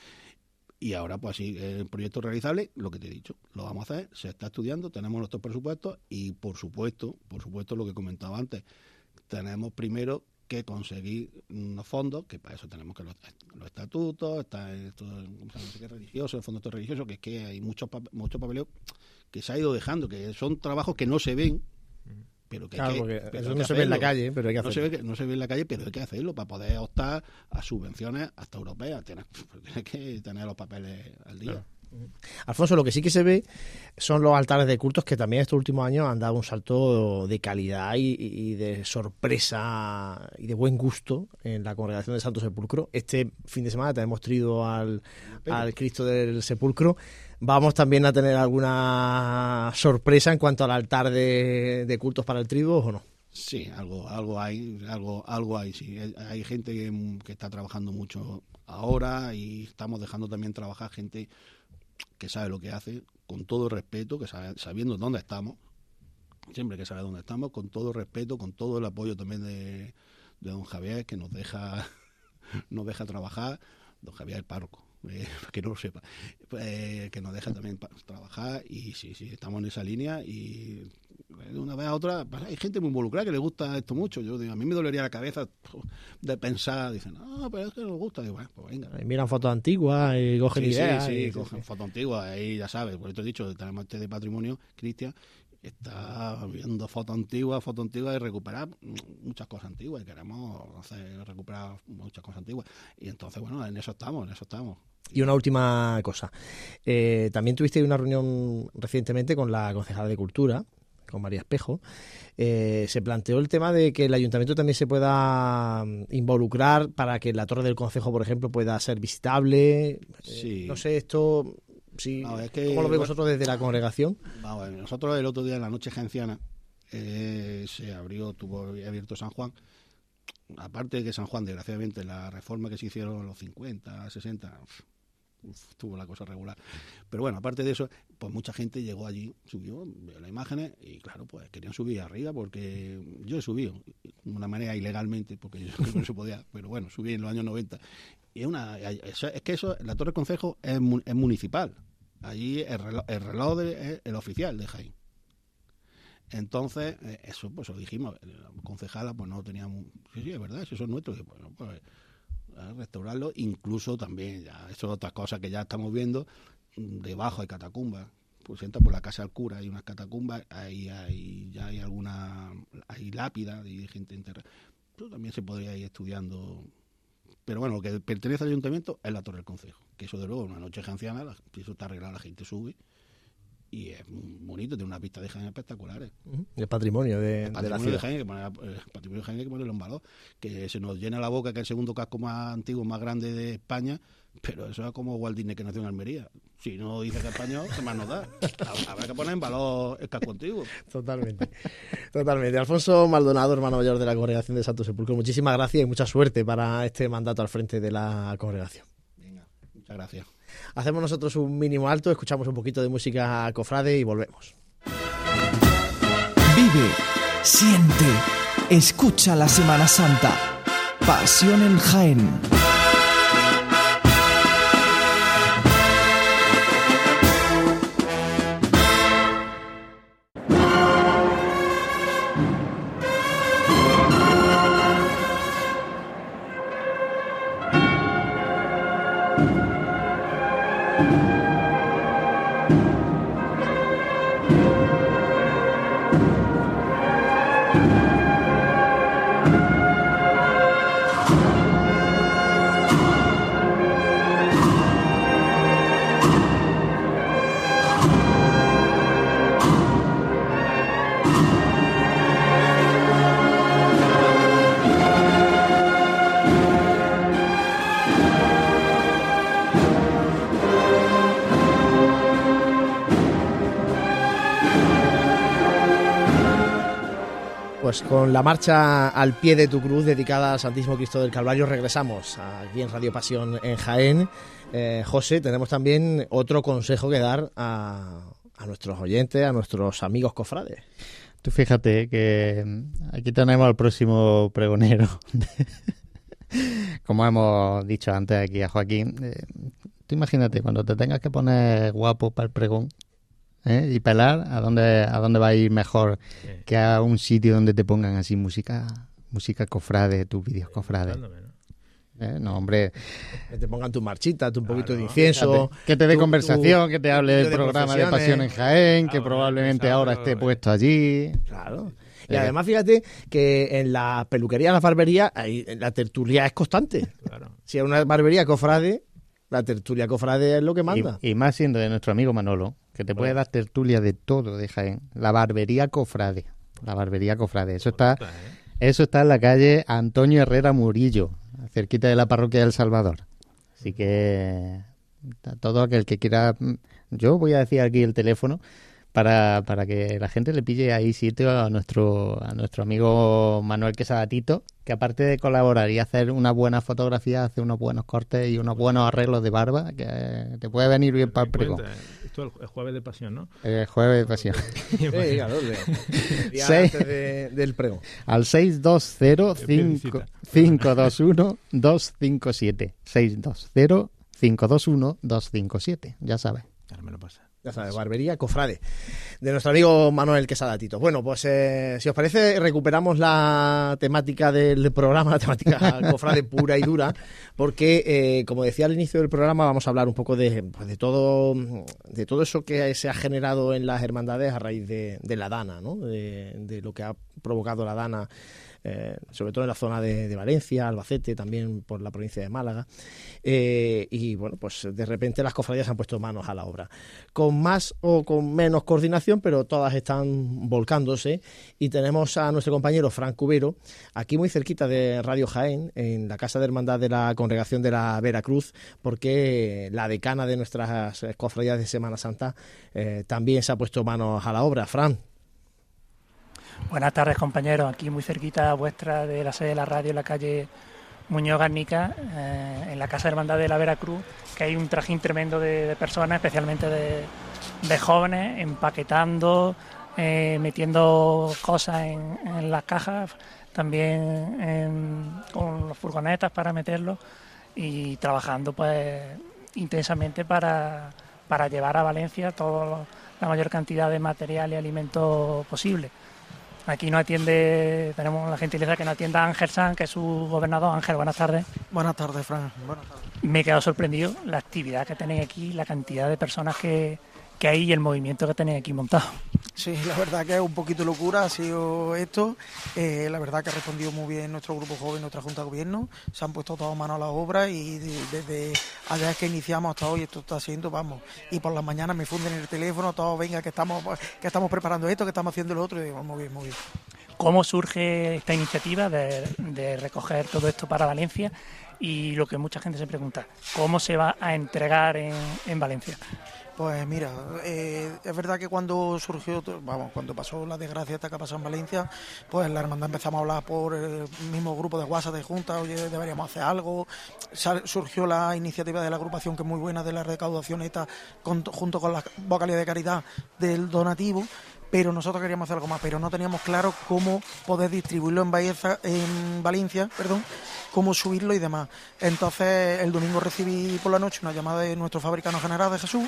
Y ahora, pues sí, el proyecto realizable, lo que te he dicho, lo vamos a hacer, se está estudiando, tenemos nuestros presupuestos y, por supuesto, por supuesto, lo que comentaba antes, tenemos primero que conseguir unos fondos, que para eso tenemos que los, los estatutos, está esto, ¿cómo se llama? ¿Qué religioso? El fondo religioso, que es que hay muchos mucho papeleo que se ha ido dejando, que son trabajos que no se ven, pero que claro, hay que, porque pero eso hay no que se ve en la calle, pero hay que no hacerlo. Se ve, no se ve en la calle, pero hay que hacerlo para poder optar a subvenciones hasta europeas. Tienes, tienes que tener los papeles al día. Claro. Alfonso, lo que sí que se ve son los altares de cultos, que también estos últimos años han dado un salto de calidad y, y de sorpresa y de buen gusto en la Congregación del Santo Sepulcro. Este fin de semana tenemos traído al, al Cristo del Sepulcro. ¿Vamos también a tener alguna sorpresa en cuanto al altar de, de cultos para el triduo o no? Sí, algo algo hay, algo algo hay, sí. Hay gente que, que está trabajando mucho ahora y estamos dejando también trabajar gente que sabe lo que hace, con todo respeto, que sabe, sabiendo dónde estamos, siempre que sabe dónde estamos, con todo respeto, con todo el apoyo también de, de don Javier, que nos deja nos deja trabajar, don Javier el párroco, eh, que no lo sepa, eh, que nos deja también pa- trabajar y sí, sí, estamos en esa línea y de una vez a otra, pues hay gente muy involucrada que le gusta esto mucho. Yo digo, a mí me dolería la cabeza de pensar, dicen, no, pero es que nos gusta. Digo, bueno, pues venga. Miran fotos antiguas y cogen sí, ideas. Sí, sí, y, cogen sí, fotos antiguas, ahí ya sabes, por eso he dicho, tenemos este de patrimonio, Cristian, está viendo fotos antiguas, fotos antiguas y recuperar muchas cosas antiguas, y queremos hacer, recuperar muchas cosas antiguas. Y entonces, bueno, en eso estamos, en eso estamos. Y una última cosa. Eh, también tuviste una reunión recientemente con la concejala de Cultura, con María Espejo. Eh, se planteó el tema de que el ayuntamiento también se pueda involucrar para que la Torre del Concejo, por ejemplo, pueda ser visitable. Sí. Eh, no sé, esto... Sí, no, es que, ¿cómo lo veis vosotros desde la congregación? Vamos a ver, nosotros el otro día en la noche genciana eh, se abrió, tuvo abierto San Juan. Aparte de que San Juan, desgraciadamente, la reforma que se hicieron en los cincuenta, sesenta, uf, tuvo la cosa regular. Pero bueno, aparte de eso, pues mucha gente llegó allí, subió, vio las imágenes y claro, pues querían subir arriba porque yo he subido de una manera ilegalmente, porque yo creo que no se podía, pero bueno, subí en los años noventa. Y es, una, es que eso, la Torre del Concejo es, es municipal. Allí el reloj, el reloj de, es el oficial de Jaén. Entonces, eso pues lo dijimos, la concejala pues no teníamos, sí, sí, es verdad, eso es nuestro, y bueno, pues a restaurarlo, incluso también, ya, eso es otra cosa que ya estamos viendo, debajo hay catacumbas, pues entra por la casa del cura, hay unas catacumbas, ahí hay, ya hay alguna, hay lápidas, hay gente enterrada, pero también se podría ir estudiando. Pero bueno, lo que pertenece al ayuntamiento es la Torre del Concejo, que eso de luego, una noche genciana, eso está arreglado, la gente sube y es bonito, tiene unas vistas de Jaén espectaculares. Uh-huh. El patrimonio de, el patrimonio de la ciudad. De Jaén, que poner, el patrimonio de Jaén hay que ponerlo en valor, que se nos llena la boca que es el segundo casco más antiguo, más grande de España, pero eso es como Walt Disney que nació en Almería. Si no dice que es español, ¿qué más nos da? Habrá que poner en valor el casco antiguo. Totalmente, totalmente. Alfonso Maldonado, hermano mayor de la Congregación de Santo Sepulcro, muchísimas gracias y mucha suerte para este mandato al frente de la congregación. Venga, muchas gracias. Hacemos nosotros un mínimo alto, escuchamos un poquito de música cofrade y volvemos. Vive, siente, escucha la Semana Santa. Pasión en Jaén. Pues con la marcha al pie de tu cruz dedicada al Santísimo Cristo del Calvario regresamos aquí en Radio Pasión en Jaén. Eh, José, tenemos también otro consejo que dar a, a nuestros oyentes, a nuestros amigos cofrades. Tú fíjate que aquí tenemos al próximo pregonero. Como hemos dicho antes aquí a Joaquín, eh, tú imagínate cuando te tengas que poner guapo para el pregón, ¿eh? Y pelar, ¿a dónde, a dónde va a ir mejor sí. que a un sitio donde te pongan así música música cofrade, tus vídeos cofrades? ¿no? ¿Eh? No, hombre. Que te pongan tu marchita, tu un poquito claro, de incienso. Fíjate, que te dé tu, conversación, tu, que te hable del programa de Pasión en Jaén, claro, que probablemente claro, ahora esté puesto allí. Claro. Y eh. además, fíjate que en la peluquería, en la barbería, ahí, la tertulia es constante. Claro. Si es una barbería cofrade, la tertulia cofrade es lo que manda. Y, y más siendo de nuestro amigo Manolo, que te puede dar tertulia de todo de Jaén. La barbería cofrade. La barbería cofrade. Eso está, eso está en la calle Antonio Herrera Murillo, cerquita de la parroquia del Salvador. Así que todo aquel que quiera... Yo voy a decir aquí el teléfono para, para que la gente le pille ahí sitio a nuestro a nuestro amigo Manuel Quesadatito, que aparte de colaborar y hacer una buena fotografía, hace unos buenos cortes y unos buenos arreglos de barba, que te puede venir bien para el pregón. Esto es el jueves de pasión, ¿no? El jueves de pasión. Sí, claro, el día antes de, del pregón. Al seis dos cero, cinco dos uno, dos cinco siete. seis dos cero, cinco dos uno, dos cinco siete. Ya sabes. Ahora me lo pasa. Ya sabes, barbería Cofrade, de nuestro amigo Manuel Quesada Tito. Bueno, pues eh, si os parece, recuperamos la temática del programa, la temática Cofrade pura y dura, porque, eh, como decía al inicio del programa, vamos a hablar un poco de, pues, de todo de todo eso que se ha generado en las hermandades a raíz de, de la Dana, ¿no? De, de lo que ha provocado la Dana, eh, sobre todo en la zona de, de Valencia, Albacete, también por la provincia de Málaga. Eh, y bueno, pues de repente las cofradías han puesto manos a la obra, con más o con menos coordinación, pero todas están volcándose, y tenemos a nuestro compañero Fran Cubero aquí muy cerquita de Radio Jaén, en la Casa de Hermandad de la Congregación de la Veracruz, porque la decana de nuestras cofradías de Semana Santa eh, también se ha puesto manos a la obra. Fran. Buenas tardes, compañeros. Aquí muy cerquita vuestra de la sede de la radio, en la calle Muñoz Garnica, eh, en la Casa de Hermandad de la Veracruz, que hay un trajín tremendo de, de personas, especialmente de, de jóvenes, empaquetando, eh, metiendo cosas en, en las cajas, también en, con las furgonetas para meterlo, y trabajando pues intensamente para, para llevar a Valencia toda la mayor cantidad de material y alimentos posible. Aquí nos atiende, tenemos la gentileza que nos atienda Ángel Sanz, que es su gobernador. Ángel, buenas tardes. Buenas tardes, Fran. Buenas tardes. Me he quedado sorprendido la actividad que tenéis aquí, la cantidad de personas que, que hay y el movimiento que tenéis aquí montado. Sí, la verdad que es un poquito locura, ha sido esto. Eh, la verdad que ha respondido muy bien nuestro grupo joven, nuestra Junta de Gobierno. Se han puesto todas manos a la obra y de, desde allá que iniciamos hasta hoy esto está siendo, vamos. Y por las mañanas me funden el teléfono, todos venga que estamos que estamos preparando esto, que estamos haciendo lo otro, y digo, muy bien, muy bien. ¿Cómo surge esta iniciativa de, de recoger todo esto para Valencia? Y lo que mucha gente se pregunta, ¿cómo se va a entregar en, en Valencia? Pues mira, eh, es verdad que cuando surgió, vamos, cuando pasó la desgracia esta que ha pasado en Valencia, pues la hermandad empezamos a hablar por el mismo grupo de WhatsApp de Junta, oye, deberíamos hacer algo. Surgió la iniciativa de la agrupación, que es muy buena, de la recaudación esta, con, junto con la vocalía de caridad del donativo, pero nosotros queríamos hacer algo más, pero no teníamos claro cómo poder distribuirlo en, Baeza, en Valencia, perdón, cómo subirlo y demás. Entonces el domingo recibí por la noche una llamada de nuestro fabricano general, de Jesús,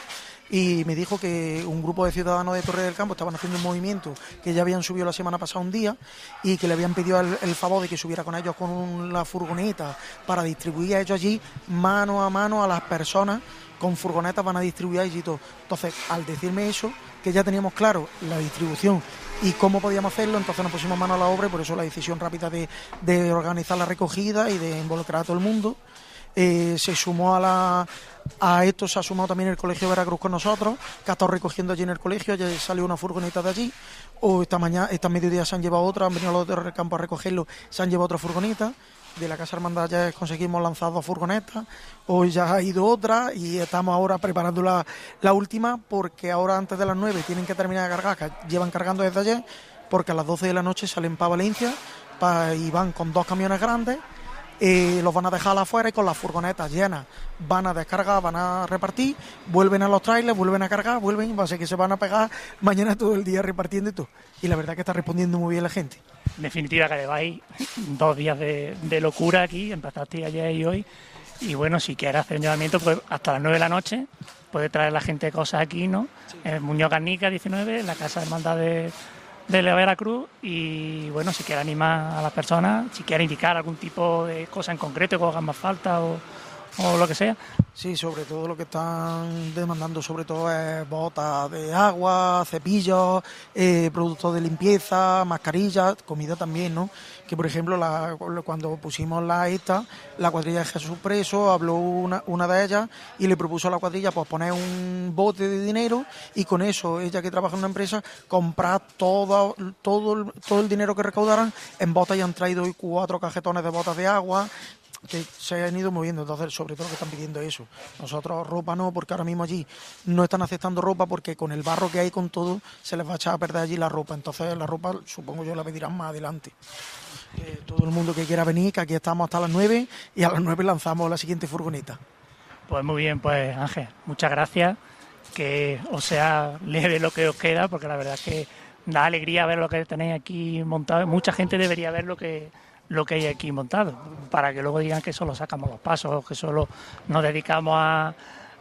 y me dijo que un grupo de ciudadanos de Torre del Campo estaban haciendo un movimiento que ya habían subido la semana pasada un día, y que le habían pedido el, el favor de que subiera con ellos con la furgoneta para distribuir a ellos allí mano a mano a las personas. Con furgonetas van a distribuir allí y todo. Entonces, al decirme eso, que ya teníamos claro la distribución y cómo podíamos hacerlo, entonces nos pusimos mano a la obra, y por eso la decisión rápida de, de organizar la recogida y de involucrar a todo el mundo. Eh, se sumó a la a esto se ha sumado también el Colegio de Veracruz con nosotros, que ha estado recogiendo allí en el colegio. Ya salió una furgoneta de allí, o esta mañana, esta mediodía se han llevado otra, han venido los de Torre del Campo a recogerlo, se han llevado otra furgoneta. De la Casa Hermandad ya conseguimos lanzar dos furgonetas, hoy ya ha ido otra, y estamos ahora preparando la, la última, porque ahora antes de las nueve tienen que terminar de cargar, que llevan cargando desde ayer, porque a las doce de la noche salen para Valencia pa, y van con dos camiones grandes. Eh, los van a dejar afuera, y con las furgonetas llenas van a descargar, van a repartir, vuelven a los trailers, vuelven a cargar, vuelven, va a ser que se van a pegar mañana todo el día repartiendo y todo. Y la verdad que está respondiendo muy bien la gente. En definitiva, que lleváis dos días de, de locura aquí, empezaste ayer y hoy, y bueno, si quieres hacer un llamamiento, pues hasta las nueve de la noche puede traer la gente cosas aquí, ¿no? Sí. En Muñoz Garnica diecinueve, en la Casa de Hermandad de de la Veracruz, y bueno, si quiere animar a las personas, si quiere indicar algún tipo de cosa en concreto que hagan más falta o, o lo que sea. Sí, sobre todo lo que están demandando sobre todo es botas de agua, cepillos, eh, productos de limpieza, mascarillas, comida también, ¿no? Que por ejemplo la, cuando pusimos la esta, la cuadrilla de Jesús Preso, habló una, una de ellas y le propuso a la cuadrilla pues poner un bote de dinero, y con eso, ella que trabaja en una empresa, comprar todo, todo, todo el dinero que recaudaran en botas, y han traído hoy cuatro cajetones de botas de agua, que se han ido moviendo. Entonces, sobre todo, que están pidiendo eso. Nosotros ropa no, porque ahora mismo allí no están aceptando ropa, porque con el barro que hay, con todo, se les va a echar a perder allí la ropa. Entonces la ropa, supongo yo, la pedirán más adelante. Eh, todo el mundo que quiera venir, que aquí estamos hasta las nueve, y a las nueve lanzamos la siguiente furgoneta. Pues muy bien, pues Ángel, muchas gracias, que os sea leve lo que os queda, porque la verdad es que da alegría ver lo que tenéis aquí montado. Mucha gente debería ver lo que lo que hay aquí montado, para que luego digan que solo sacamos los pasos, que solo nos dedicamos a,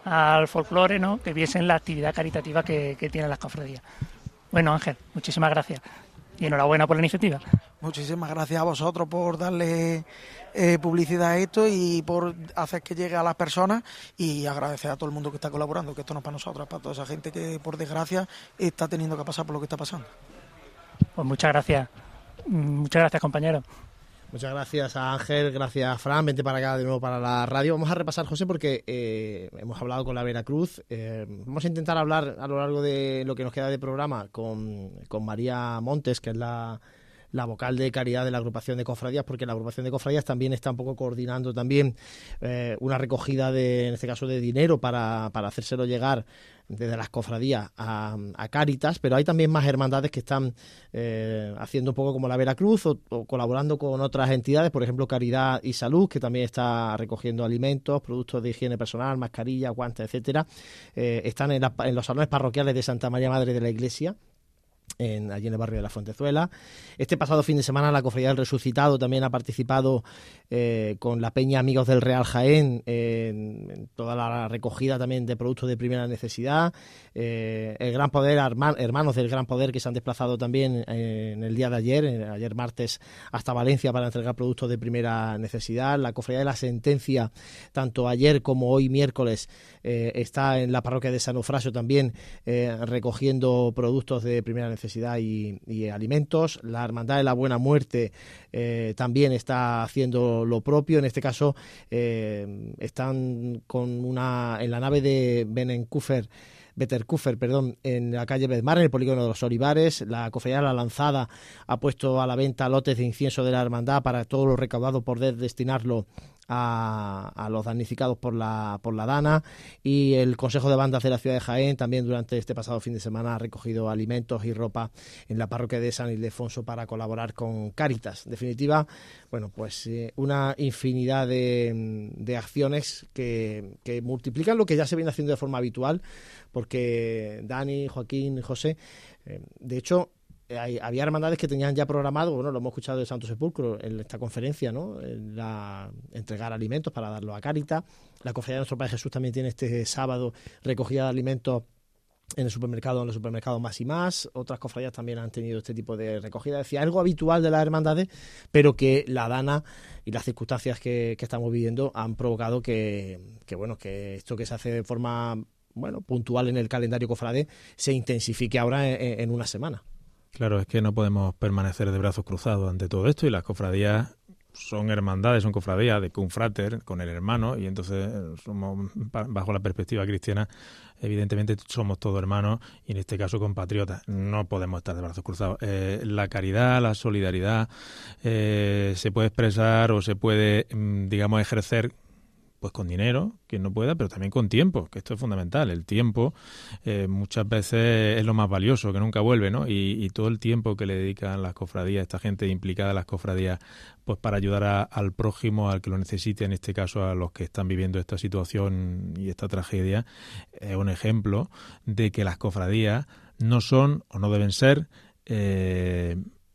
al folclore, ¿no? Que viesen la actividad caritativa que, que tienen las cofradías. Bueno, Ángel, muchísimas gracias y enhorabuena por la iniciativa. Muchísimas gracias a vosotros por darle eh, publicidad a esto y por hacer que llegue a las personas, y agradecer a todo el mundo que está colaborando, que esto no es para nosotros, es para toda esa gente que por desgracia está teniendo que pasar por lo que está pasando. Pues muchas gracias, muchas gracias, compañero. Muchas gracias a Ángel, gracias a Fran, vente para acá de nuevo para la radio. Vamos a repasar, José, porque eh, hemos hablado con la Veracruz. Eh, vamos a intentar hablar a lo largo de lo que nos queda de programa con, con María Montes, que es la, la vocal de Caridad de la agrupación de cofradías, porque la agrupación de cofradías también está un poco coordinando también eh, una recogida de, en este caso, de dinero para, para hacérselo llegar desde las cofradías a, a Cáritas, pero hay también más hermandades que están eh, haciendo un poco como la Veracruz o, o colaborando con otras entidades, por ejemplo Caridad y Salud, que también está recogiendo alimentos, productos de higiene personal, mascarillas, guantes, etcétera. Eh, están en, la, en los salones parroquiales de Santa María Madre de la Iglesia, En, allí en el barrio de la Fuentezuela. Este pasado fin de semana la Cofradía del Resucitado también ha participado eh, con la Peña Amigos del Real Jaén eh, en, en toda la recogida también de productos de primera necesidad. Eh, el Gran Poder, hermanos del Gran Poder, que se han desplazado también eh, en el día de ayer, eh, ayer martes, hasta Valencia para entregar productos de primera necesidad. La Cofradía de la Sentencia, tanto ayer como hoy miércoles, eh, está en la parroquia de San Eufrasio también eh, recogiendo productos de primera necesidad necesidad y, y alimentos. La Hermandad de la Buena Muerte eh, también está haciendo lo propio. En este caso eh, están con una en la nave de Benencufer Betterkufer, perdón, en la calle Bedmar, en el polígono de los Olivares. La Cofradía de la Lanzada ha puesto a la venta lotes de incienso de la Hermandad para todo lo recaudado poder destinarlo a, a los damnificados por la por la Dana, y el Consejo de Bandas de la ciudad de Jaén también durante este pasado fin de semana ha recogido alimentos y ropa en la parroquia de San Ildefonso para colaborar con Cáritas. En definitiva, bueno, pues eh, una infinidad de, de acciones que, que multiplican lo que ya se viene haciendo de forma habitual, porque Dani, Joaquín, José, eh, de hecho, Hay, había hermandades que tenían ya programado, bueno, lo hemos escuchado de Santo Sepulcro en esta conferencia, ¿no? En la, entregar alimentos para darlo a Cáritas. La Cofradía de Nuestro Padre Jesús también tiene este sábado recogida de alimentos en el supermercado, en los supermercados Más y Más. Otras cofradías también han tenido este tipo de recogida. Es decir, algo habitual de las hermandades, pero que la Dana y las circunstancias que, que estamos viviendo han provocado que, que, bueno, que esto que se hace de forma, bueno, puntual en el calendario cofrade se intensifique ahora en, en una semana. Claro, es que no podemos permanecer de brazos cruzados ante todo esto, y las cofradías son hermandades, son cofradías de confrater con el hermano, y entonces somos, bajo la perspectiva cristiana, evidentemente somos todos hermanos y en este caso compatriotas. No podemos estar de brazos cruzados. Eh, la caridad, la solidaridad eh, se puede expresar o se puede, digamos, ejercer pues con dinero, quien no pueda, pero también con tiempo, que esto es fundamental. El tiempo eh, muchas veces es lo más valioso, que nunca vuelve, ¿no? Y, y todo el tiempo que le dedican las cofradías, esta gente implicada en las cofradías, pues para ayudar a, al prójimo, al que lo necesite, en este caso a los que están viviendo esta situación y esta tragedia, es un ejemplo de que las cofradías no son o no deben ser eh,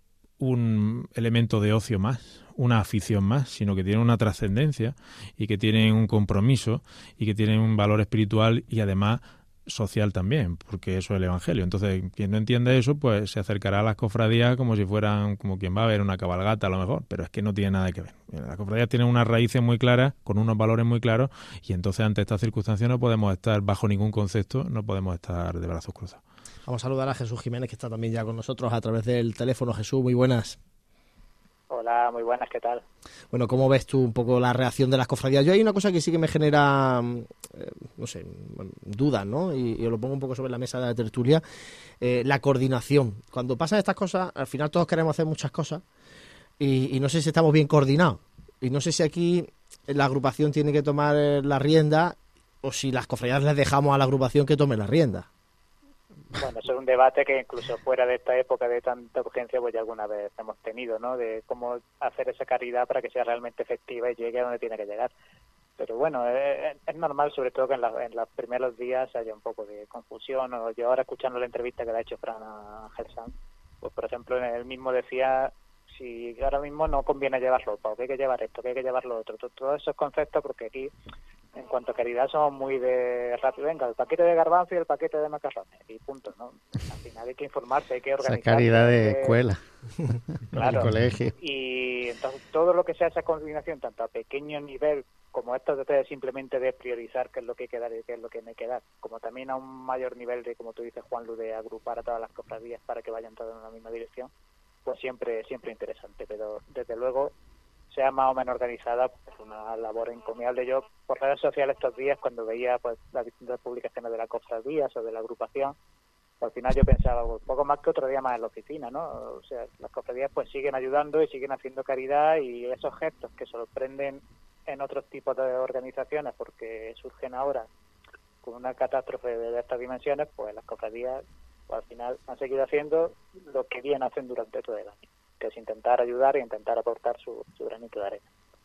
un elemento de ocio más, una afición más, sino que tienen una trascendencia y que tienen un compromiso y que tienen un valor espiritual y además social también, porque eso es el Evangelio. Entonces, quien no entiende eso, pues se acercará a las cofradías como si fueran, como quien va a ver una cabalgata a lo mejor, pero es que no tiene nada que ver. Las cofradías tienen unas raíces muy claras, con unos valores muy claros, y entonces ante estas circunstancias no podemos estar, bajo ningún concepto, no podemos estar de brazos cruzados. Vamos a saludar a Jesús Jiménez, que está también ya con nosotros a través del teléfono. Jesús, muy buenas. Hola, muy buenas, ¿qué tal? Bueno, ¿cómo ves tú un poco la reacción de las cofradías? Yo hay una cosa que sí que me genera, eh, no sé, dudas, ¿no? Y, y os lo pongo un poco sobre la mesa de la tertulia. Eh, la coordinación. Cuando pasan estas cosas, al final todos queremos hacer muchas cosas y, y no sé si estamos bien coordinados. Y no sé si aquí la agrupación tiene que tomar la rienda o si las cofradías les dejamos a la agrupación que tome la rienda. Bueno, eso es un debate que incluso fuera de esta época de tanta urgencia, pues ya alguna vez hemos tenido, ¿no? De cómo hacer esa caridad para que sea realmente efectiva y llegue a donde tiene que llegar. Pero bueno, es, es normal, sobre todo que en, la, en los primeros días haya un poco de confusión. O yo ahora escuchando la entrevista que le ha hecho Fran a Ángel Sanz, pues por ejemplo, él mismo decía si ahora mismo no conviene llevar ropa, o que hay que llevar esto, que hay que llevar lo otro, todos esos conceptos, porque aquí en cuanto a caridad somos muy de rápido, venga, el paquete de garbanzo y el paquete de macarrones, y punto, ¿no? Al final hay que informarse, hay que organizarse. Esa caridad de que... escuela, claro, del colegio. Y entonces todo lo que sea esa coordinación, tanto a pequeño nivel como esto de simplemente de priorizar qué es lo que hay que dar y qué es lo que no hay que dar, como también a un mayor nivel de, como tú dices, Juanlu, de agrupar a todas las cofradías para que vayan todas en la misma dirección, pues siempre siempre interesante, pero desde luego, sea más o menos organizada, pues una labor encomiable. Yo, por redes sociales estos días, cuando veía pues las distintas publicaciones de las cofradías o de la agrupación, al final yo pensaba, pues, poco más que otro día más en la oficina, ¿no? O sea, las cofradías pues siguen ayudando y siguen haciendo caridad, y esos gestos que sorprenden en otros tipos de organizaciones porque surgen ahora con una catástrofe de estas dimensiones, pues las cofradías pues, al final han seguido haciendo lo que bien hacen durante todo el año, que es intentar ayudar e intentar aportar su, su granito de arena.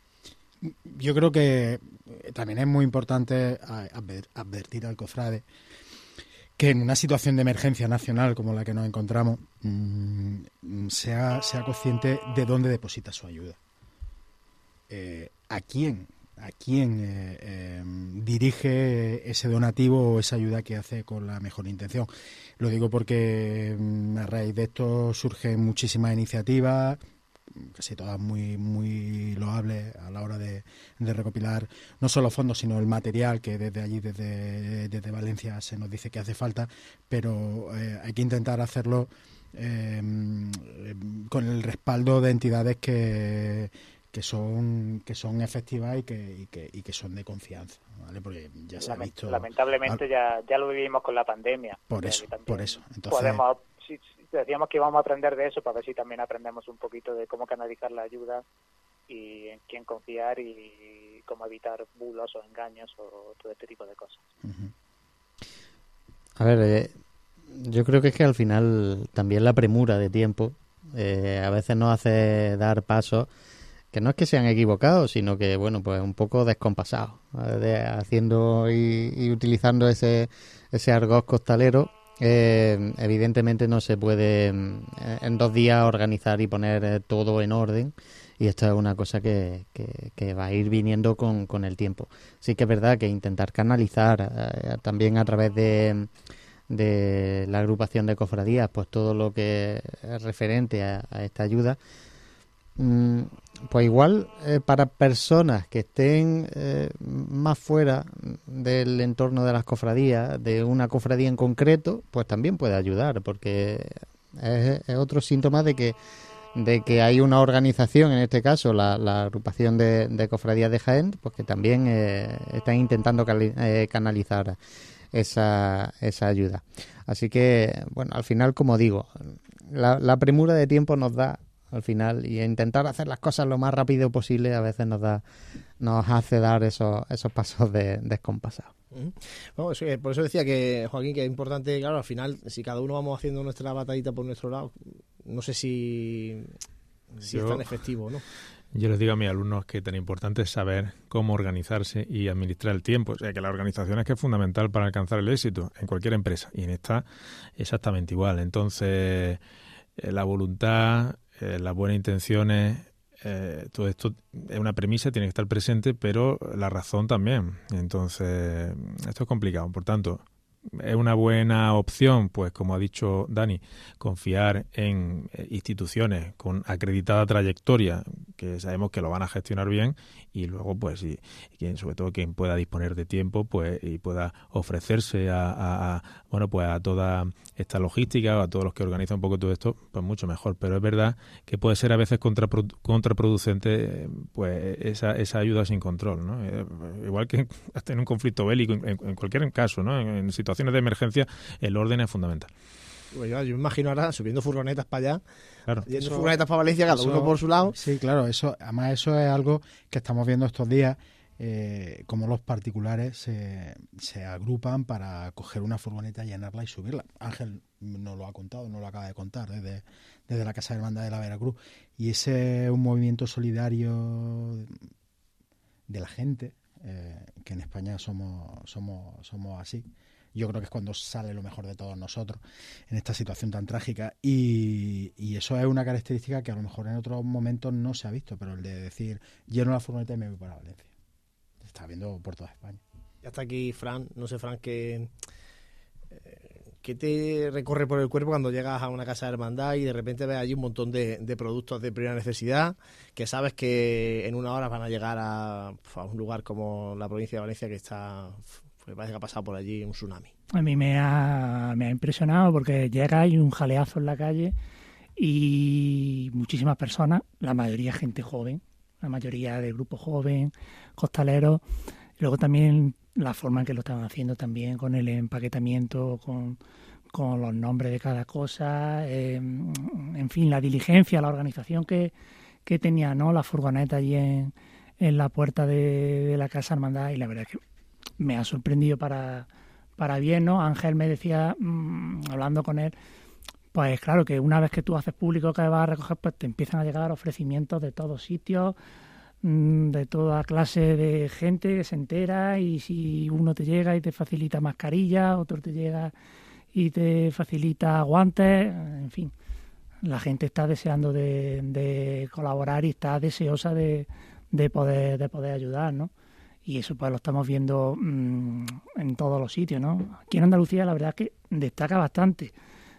Yo creo que también es muy importante advertir al cofrade que en una situación de emergencia nacional como la que nos encontramos, mmm, sea, sea consciente de dónde deposita su ayuda. Eh, ¿A quién? ¿A quién eh, eh, dirige ese donativo o esa ayuda que hace con la mejor intención? Lo digo porque mm, a raíz de esto surgen muchísimas iniciativas, casi todas muy muy loables a la hora de, de recopilar no solo fondos, sino el material que desde allí, desde, desde Valencia, se nos dice que hace falta, pero eh, hay que intentar hacerlo eh, con el respaldo de entidades que que son que son efectivas y que y que, y que son de confianza, ¿vale? Porque ya se ha visto, lamentablemente ya ya lo vivimos con la pandemia. Por eso, por eso. Entonces podemos, si, si decíamos que íbamos a aprender de eso, para ver si también aprendemos un poquito de cómo canalizar la ayuda y en quién confiar y cómo evitar bulos o engaños o todo este tipo de cosas. Uh-huh. A ver, eh, yo creo que es que al final también la premura de tiempo eh, a veces nos hace dar pasos que no es que sean equivocados, sino que, bueno, pues un poco descompasados, de, haciendo y, y utilizando ese ese argot costalero. Eh, evidentemente no se puede en dos días organizar y poner todo en orden, y esto es una cosa que, que, que va a ir viniendo con, con el tiempo. Sí que es verdad que intentar canalizar eh, también a través de, de la agrupación de cofradías, pues todo lo que es referente a, a esta ayuda, pues igual eh, para personas que estén eh, más fuera del entorno de las cofradías, de una cofradía en concreto, pues también puede ayudar, porque es, es otro síntoma de que de que hay una organización, en este caso la, la agrupación de, de cofradías de Jaén, pues que también eh, están intentando cali- eh, canalizar esa, esa ayuda. Así que, bueno, al final, como digo, la, la premura de tiempo nos da al final, y intentar hacer las cosas lo más rápido posible a veces nos da nos hace dar esos esos pasos de descompasados. Bueno, eso, por eso decía que, Joaquín, que es importante, claro, al final, si cada uno vamos haciendo nuestra batallita por nuestro lado, no sé si, si yo, es tan efectivo, ¿no? Yo les digo a mis alumnos que tan importante es saber cómo organizarse y administrar el tiempo. O sea, que la organización es que es fundamental para alcanzar el éxito en cualquier empresa, y en esta exactamente igual. Entonces, eh, la voluntad, eh, las buenas intenciones, eh, todo esto es una premisa, tiene que estar presente, pero la razón también. Entonces, esto es complicado. Por tanto, es una buena opción, pues como ha dicho Dani, confiar en instituciones con acreditada trayectoria, que sabemos que lo van a gestionar bien, y luego pues y, y sobre todo quien pueda disponer de tiempo, pues y pueda ofrecerse a, a, a bueno pues a toda esta logística, o a todos los que organizan un poco todo esto, pues mucho mejor. Pero es verdad que puede ser a veces contraprodu- contraproducente pues esa, esa ayuda sin control, ¿no? Eh, igual que hasta en un conflicto bélico, en, en cualquier caso, ¿no? En, en situaciones de emergencia, el orden es fundamental. Pues yo, yo me imagino ahora subiendo furgonetas para allá, claro. yendo Eso, furgonetas para Valencia, cada eso, uno por su lado. Sí, claro, eso además eso es algo que estamos viendo estos días, eh, como los particulares se, se agrupan para coger una furgoneta, llenarla y subirla. Ángel nos lo ha contado, nos lo acaba de contar desde, desde la Casa de Hermandad de la Veracruz. Y ese es un movimiento solidario de la gente, eh, que en España somos, somos, somos así. Yo creo que es cuando sale lo mejor de todos nosotros en esta situación tan trágica, y, y eso es una característica que a lo mejor en otros momentos no se ha visto, pero el de decir lleno la furgoneta y me voy para Valencia. está viendo por toda España. Ya está aquí Fran, no sé, Fran, ¿qué, ¿qué te recorre por el cuerpo cuando llegas a una casa de hermandad y de repente ves allí un montón de, de productos de primera necesidad que sabes que en una hora van a llegar a, a un lugar como la provincia de Valencia que está, pues parece que ha pasado por allí un tsunami? A mí me ha, me ha impresionado porque llega y un jaleazo en la calle y muchísimas personas, la mayoría gente joven, la mayoría de grupo joven, costaleros. Luego también la forma en que lo estaban haciendo también con el empaquetamiento, con, con los nombres de cada cosa, eh, en fin, la diligencia, la organización que, que tenía, ¿no? La furgoneta allí en, en la puerta de, de la Casa Hermandad, y la verdad es que me ha sorprendido para, para bien, ¿no? Ángel me decía, mmm, hablando con él, pues claro que una vez que tú haces público que vas a recoger, pues te empiezan a llegar ofrecimientos de todos sitios, de toda clase de gente que se entera, y si uno te llega y te facilita mascarilla, otro te llega y te facilita guantes, en fin, la gente está deseando de, de colaborar y está deseosa de, de poder de poder ayudar, ¿no? Y eso pues lo estamos viendo mmm, en todos los sitios, ¿no? Aquí en Andalucía la verdad es que destaca bastante.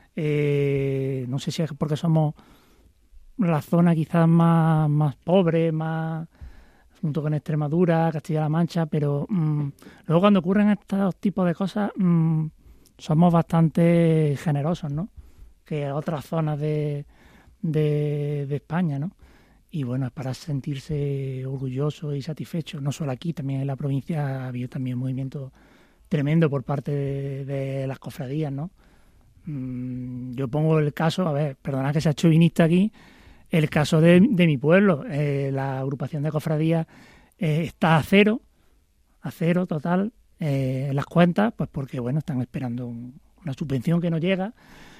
Eh, no sé si es porque somos la zona quizás más, más pobre, más junto con Extremadura, Castilla-La Mancha, pero mmm, luego cuando ocurren estos tipos de cosas mmm, somos bastante generosos, ¿no? Que otras zonas de, de, de España, ¿no? Y bueno, es para sentirse orgulloso y satisfecho. No solo aquí, también en la provincia ha habido también un movimiento tremendo por parte de, de las cofradías, ¿no? Mm, yo pongo el caso, a ver, perdona que sea chauvinista aquí, el caso de, de mi pueblo. Eh, la agrupación de cofradías eh, está a cero, a cero total, eh, en las cuentas, pues porque, bueno, están esperando un, una subvención que no llega,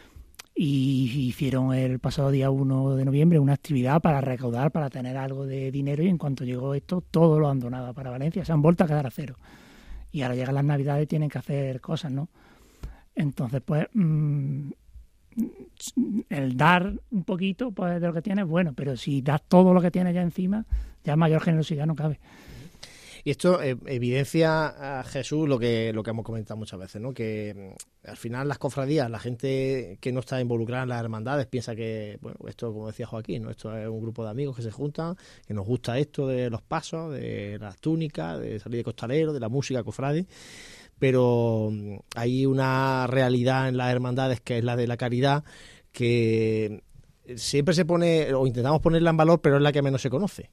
y hicieron el pasado día uno de noviembre una actividad para recaudar, para tener algo de dinero, y en cuanto llegó esto, todo lo han donado para Valencia, se han vuelto a quedar a cero. Y ahora llegan las Navidades y tienen que hacer cosas, ¿no? Entonces, pues, mmm, el dar un poquito pues de lo que tienes, bueno, pero si das todo lo que tienes ya encima, ya mayor generosidad no cabe. Y esto eh, evidencia a Jesús lo que lo que hemos comentado muchas veces, ¿no? Que mm, al final las cofradías, la gente que no está involucrada en las hermandades piensa que, bueno, esto, como decía Joaquín, ¿no? Esto es un grupo de amigos que se juntan, que nos gusta esto de los pasos, de las túnicas, de salir de costalero, de la música cofrade, pero mm, hay una realidad en las hermandades que es la de la caridad, que siempre se pone, o intentamos ponerla en valor, pero es la que menos se conoce.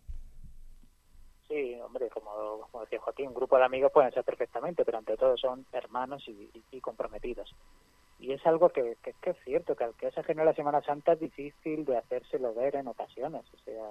Como decía Joaquín, un grupo de amigos pueden ser perfectamente, pero ante todo son hermanos y, y, y comprometidos. Y es algo que, que, que es cierto, que al que se genera la Semana Santa es difícil de hacérselo ver en ocasiones. O sea,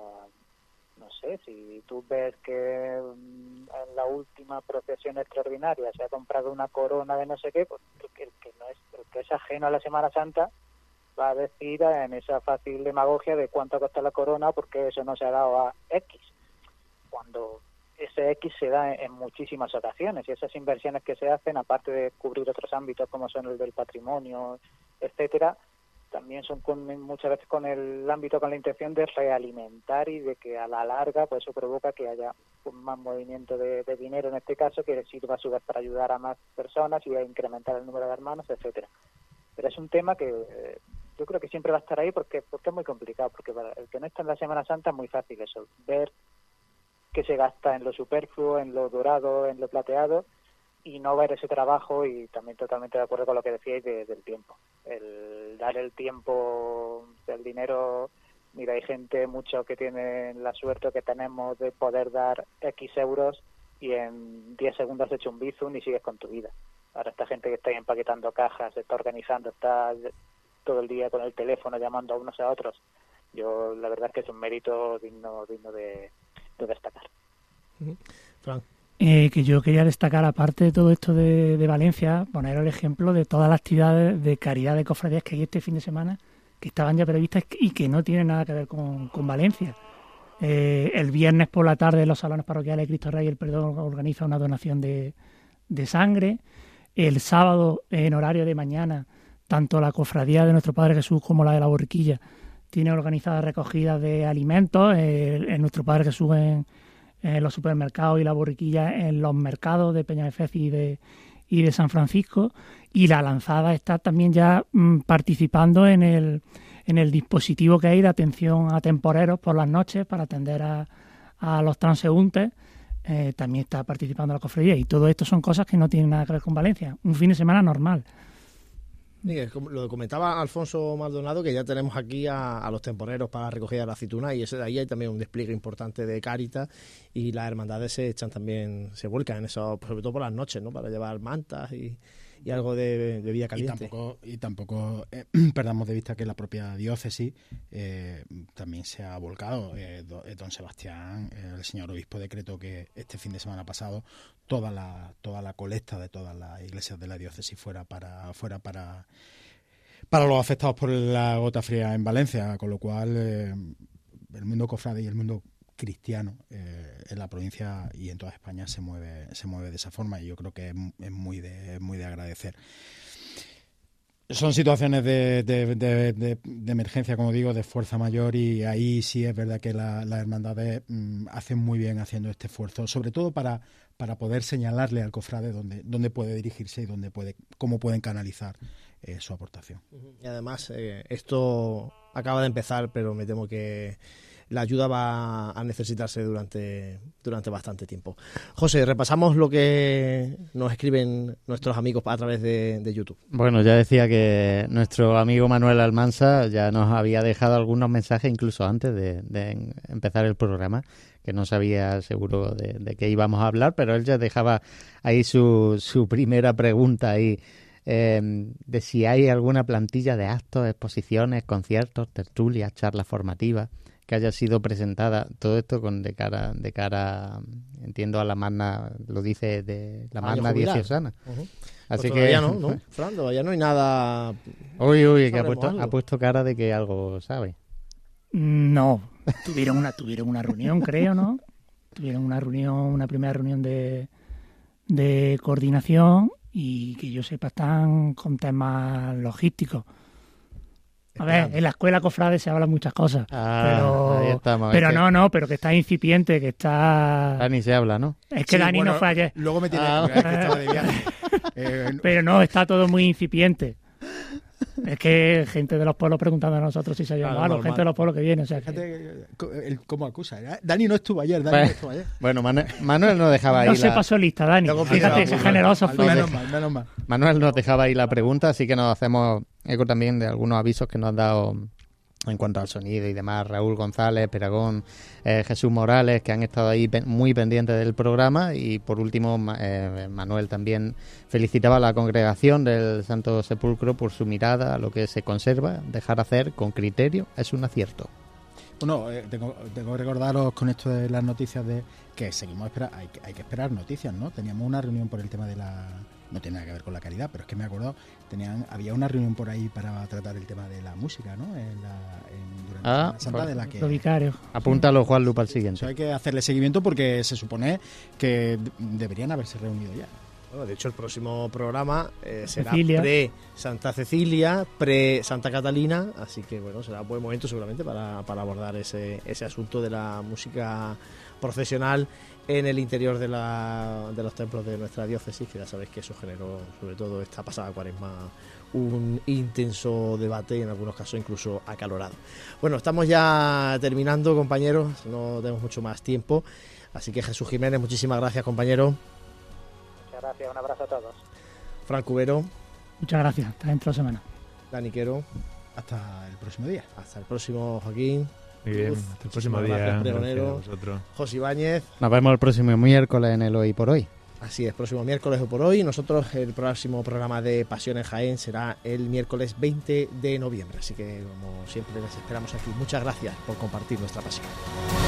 no sé, si tú ves que en la última procesión extraordinaria se ha comprado una corona de no sé qué, pues el que, el que, no es, el que es ajeno a la Semana Santa va a decir en esa fácil demagogia de cuánto cuesta la corona porque eso no se ha dado a X. Cuando ese X se da en, en muchísimas ocasiones, y esas inversiones que se hacen, aparte de cubrir otros ámbitos como son el del patrimonio, etcétera, también son con, muchas veces con el ámbito, con la intención de realimentar y de que a la larga pues eso provoca que haya un más movimiento de, de dinero en este caso, que sirva a su vez para ayudar a más personas y a incrementar el número de hermanos, etcétera. Pero es un tema que eh, yo creo que siempre va a estar ahí porque, porque es muy complicado, porque para el que no está en la Semana Santa es muy fácil eso, ver que se gasta en lo superfluo, en lo dorado, en lo plateado, y no ver ese trabajo. Y también totalmente de acuerdo con lo que decíais de, del tiempo. El dar el tiempo, el dinero, mira, hay gente mucho que tiene la suerte que tenemos de poder dar X euros y en diez segundos has hecho un bizum y sigues con tu vida. Ahora esta gente que está ahí empaquetando cajas, se está organizando, está todo el día con el teléfono llamando a unos a otros. Yo la verdad es que es un mérito digno, digno de de destacar. Frank. Eh, que yo quería destacar, aparte de todo esto de, de Valencia, poner el ejemplo de todas las actividades de caridad de cofradías que hay este fin de semana, que estaban ya previstas y que no tienen nada que ver con, con Valencia. Eh, el viernes por la tarde en los salones parroquiales de Cristo Rey y el Perdón organiza una donación de, de sangre. El sábado, en horario de mañana, tanto la cofradía de Nuestro Padre Jesús como la de la Borriquilla tiene organizada recogida de alimentos. Eh, en Nuestro Padre Jesús en, en los supermercados y la borriquilla en los mercados de Peñafés y de, y de San Francisco, y la lanzada está también ya mmm, participando en el, en el dispositivo que hay de atención a temporeros por las noches para atender a, a los transeúntes. Eh, también está participando la cofradía, y todo esto son cosas que no tienen nada que ver con Valencia. Un fin de semana normal. Sí, lo comentaba Alfonso Maldonado, que ya tenemos aquí a, a los temporeros para la recogida de la aceituna, y ese de ahí hay también un despliegue importante de Cáritas, y las hermandades se echan también, se vuelcan en eso, sobre todo por las noches, ¿no? Para llevar mantas y, y algo de, de vida caliente. Y tampoco, y tampoco eh, perdamos de vista que la propia diócesis eh, también se ha volcado. Eh, do, eh, don Sebastián, eh, el señor obispo, decretó que este fin de semana pasado toda la toda la colecta de todas las iglesias de la diócesis fuera para fuera para para los afectados por la gota fría en Valencia, con lo cual eh, el mundo cofrade y el mundo cristiano eh, en la provincia y en toda España se mueve se mueve de esa forma, y yo creo que es, es muy de muy de agradecer. Son situaciones de, de, de, de, de emergencia, como digo, de fuerza mayor, y ahí sí es verdad que la, las hermandades mmm, hacen muy bien haciendo este esfuerzo, sobre todo para, para poder señalarle al cofrade dónde, dónde puede dirigirse y dónde puede, cómo pueden canalizar eh, su aportación. Y además, eh, esto acaba de empezar, pero me temo que la ayuda va a necesitarse durante, durante bastante tiempo. José, repasamos lo que nos escriben nuestros amigos a través de, de YouTube. Bueno, ya decía que nuestro amigo Manuel Almansa ya nos había dejado algunos mensajes incluso antes de, de empezar el programa, que no sabía seguro de, de qué íbamos a hablar, pero él ya dejaba ahí su, su primera pregunta ahí, eh, de si hay alguna plantilla de actos, exposiciones, conciertos, tertulias, charlas formativas que haya sido presentada, todo esto con de cara, de cara, entiendo, a la magna, lo dice de la magna diocesana. Uh-huh. Así pues que ya no, ¿no? Fran, ya no hay nada. Uy, uy, que ha puesto, ha puesto cara de que algo sabe. No, tuvieron una, tuvieron una reunión, creo, ¿no? Tuvieron una reunión, una primera reunión de, de coordinación, y que yo sepa están con temas logísticos. A ver, en la escuela cofrade se hablan muchas cosas, ah, pero, ahí estamos, pero es que... no, no, pero que está incipiente, que está... Dani se habla, ¿no? Es que sí, Dani bueno, no fue ayer. Luego me tiene ah, que estaba de viaje. eh, pero no, está todo muy incipiente. Es que gente de los pueblos preguntando a nosotros si se ha llamado, claro, gente de los pueblos que viene. O sea, que... el, ¿Cómo acusa? Dani no estuvo ayer, Dani no estuvo ayer. Bueno, Manuel, Manuel nos dejaba ahí No la... se pasó lista, Dani. Luego Fíjate, qué generoso fue. Menos mal, menos mal. Manuel nos dejaba ahí la pregunta, así que nos hacemos eco también de algunos avisos que nos han dado en cuanto al sonido y demás. Raúl González, Peragón, eh, Jesús Morales, que han estado ahí pen- muy pendientes del programa. Y por último, eh, Manuel también felicitaba a la congregación del Santo Sepulcro por su mirada a lo que se conserva. Dejar hacer con criterio es un acierto. Bueno, eh, tengo, tengo que recordaros con esto de las noticias de que seguimos esperando, hay, hay que esperar noticias, ¿no? Teníamos una reunión por el tema de la... No tiene nada que ver con la caridad, pero es que me he acordado, tenían, había una reunión por ahí para tratar el tema de la música, ¿no? En la, en, durante ah, la Santa de la que... Los vicarios. Apúntalo, Juan Lupa, al siguiente. Eso hay que hacerle seguimiento porque se supone que deberían haberse reunido ya. Bueno, de hecho, el próximo programa eh, será Cecilia. pre-Santa Cecilia, pre-Santa Catalina, así que bueno, será un buen momento seguramente para, para abordar ese, ese asunto de la música procesional en el interior de, la, de los templos de nuestra diócesis, que ya sabéis que eso generó, sobre todo esta pasada cuaresma, un intenso debate y en algunos casos incluso acalorado. Bueno, estamos ya terminando, compañeros, no tenemos mucho más tiempo, así que Jesús Jiménez, muchísimas gracias, compañero. Muchas gracias, un abrazo a todos. Fran Cubero. Muchas gracias, hasta dentro de semana. Dani Quero. Hasta el próximo día. Hasta el próximo, Joaquín. Muy bien, Uf, hasta el próximo día. gracias, pregonero. Gracias a vosotros. José Ibáñez. Nos vemos el próximo miércoles en el Hoy por Hoy. Así es, próximo miércoles o por hoy. Nosotros el próximo programa de Pasión en Jaén será el miércoles veinte de noviembre. Así que, como siempre, les esperamos aquí. Muchas gracias por compartir nuestra pasión.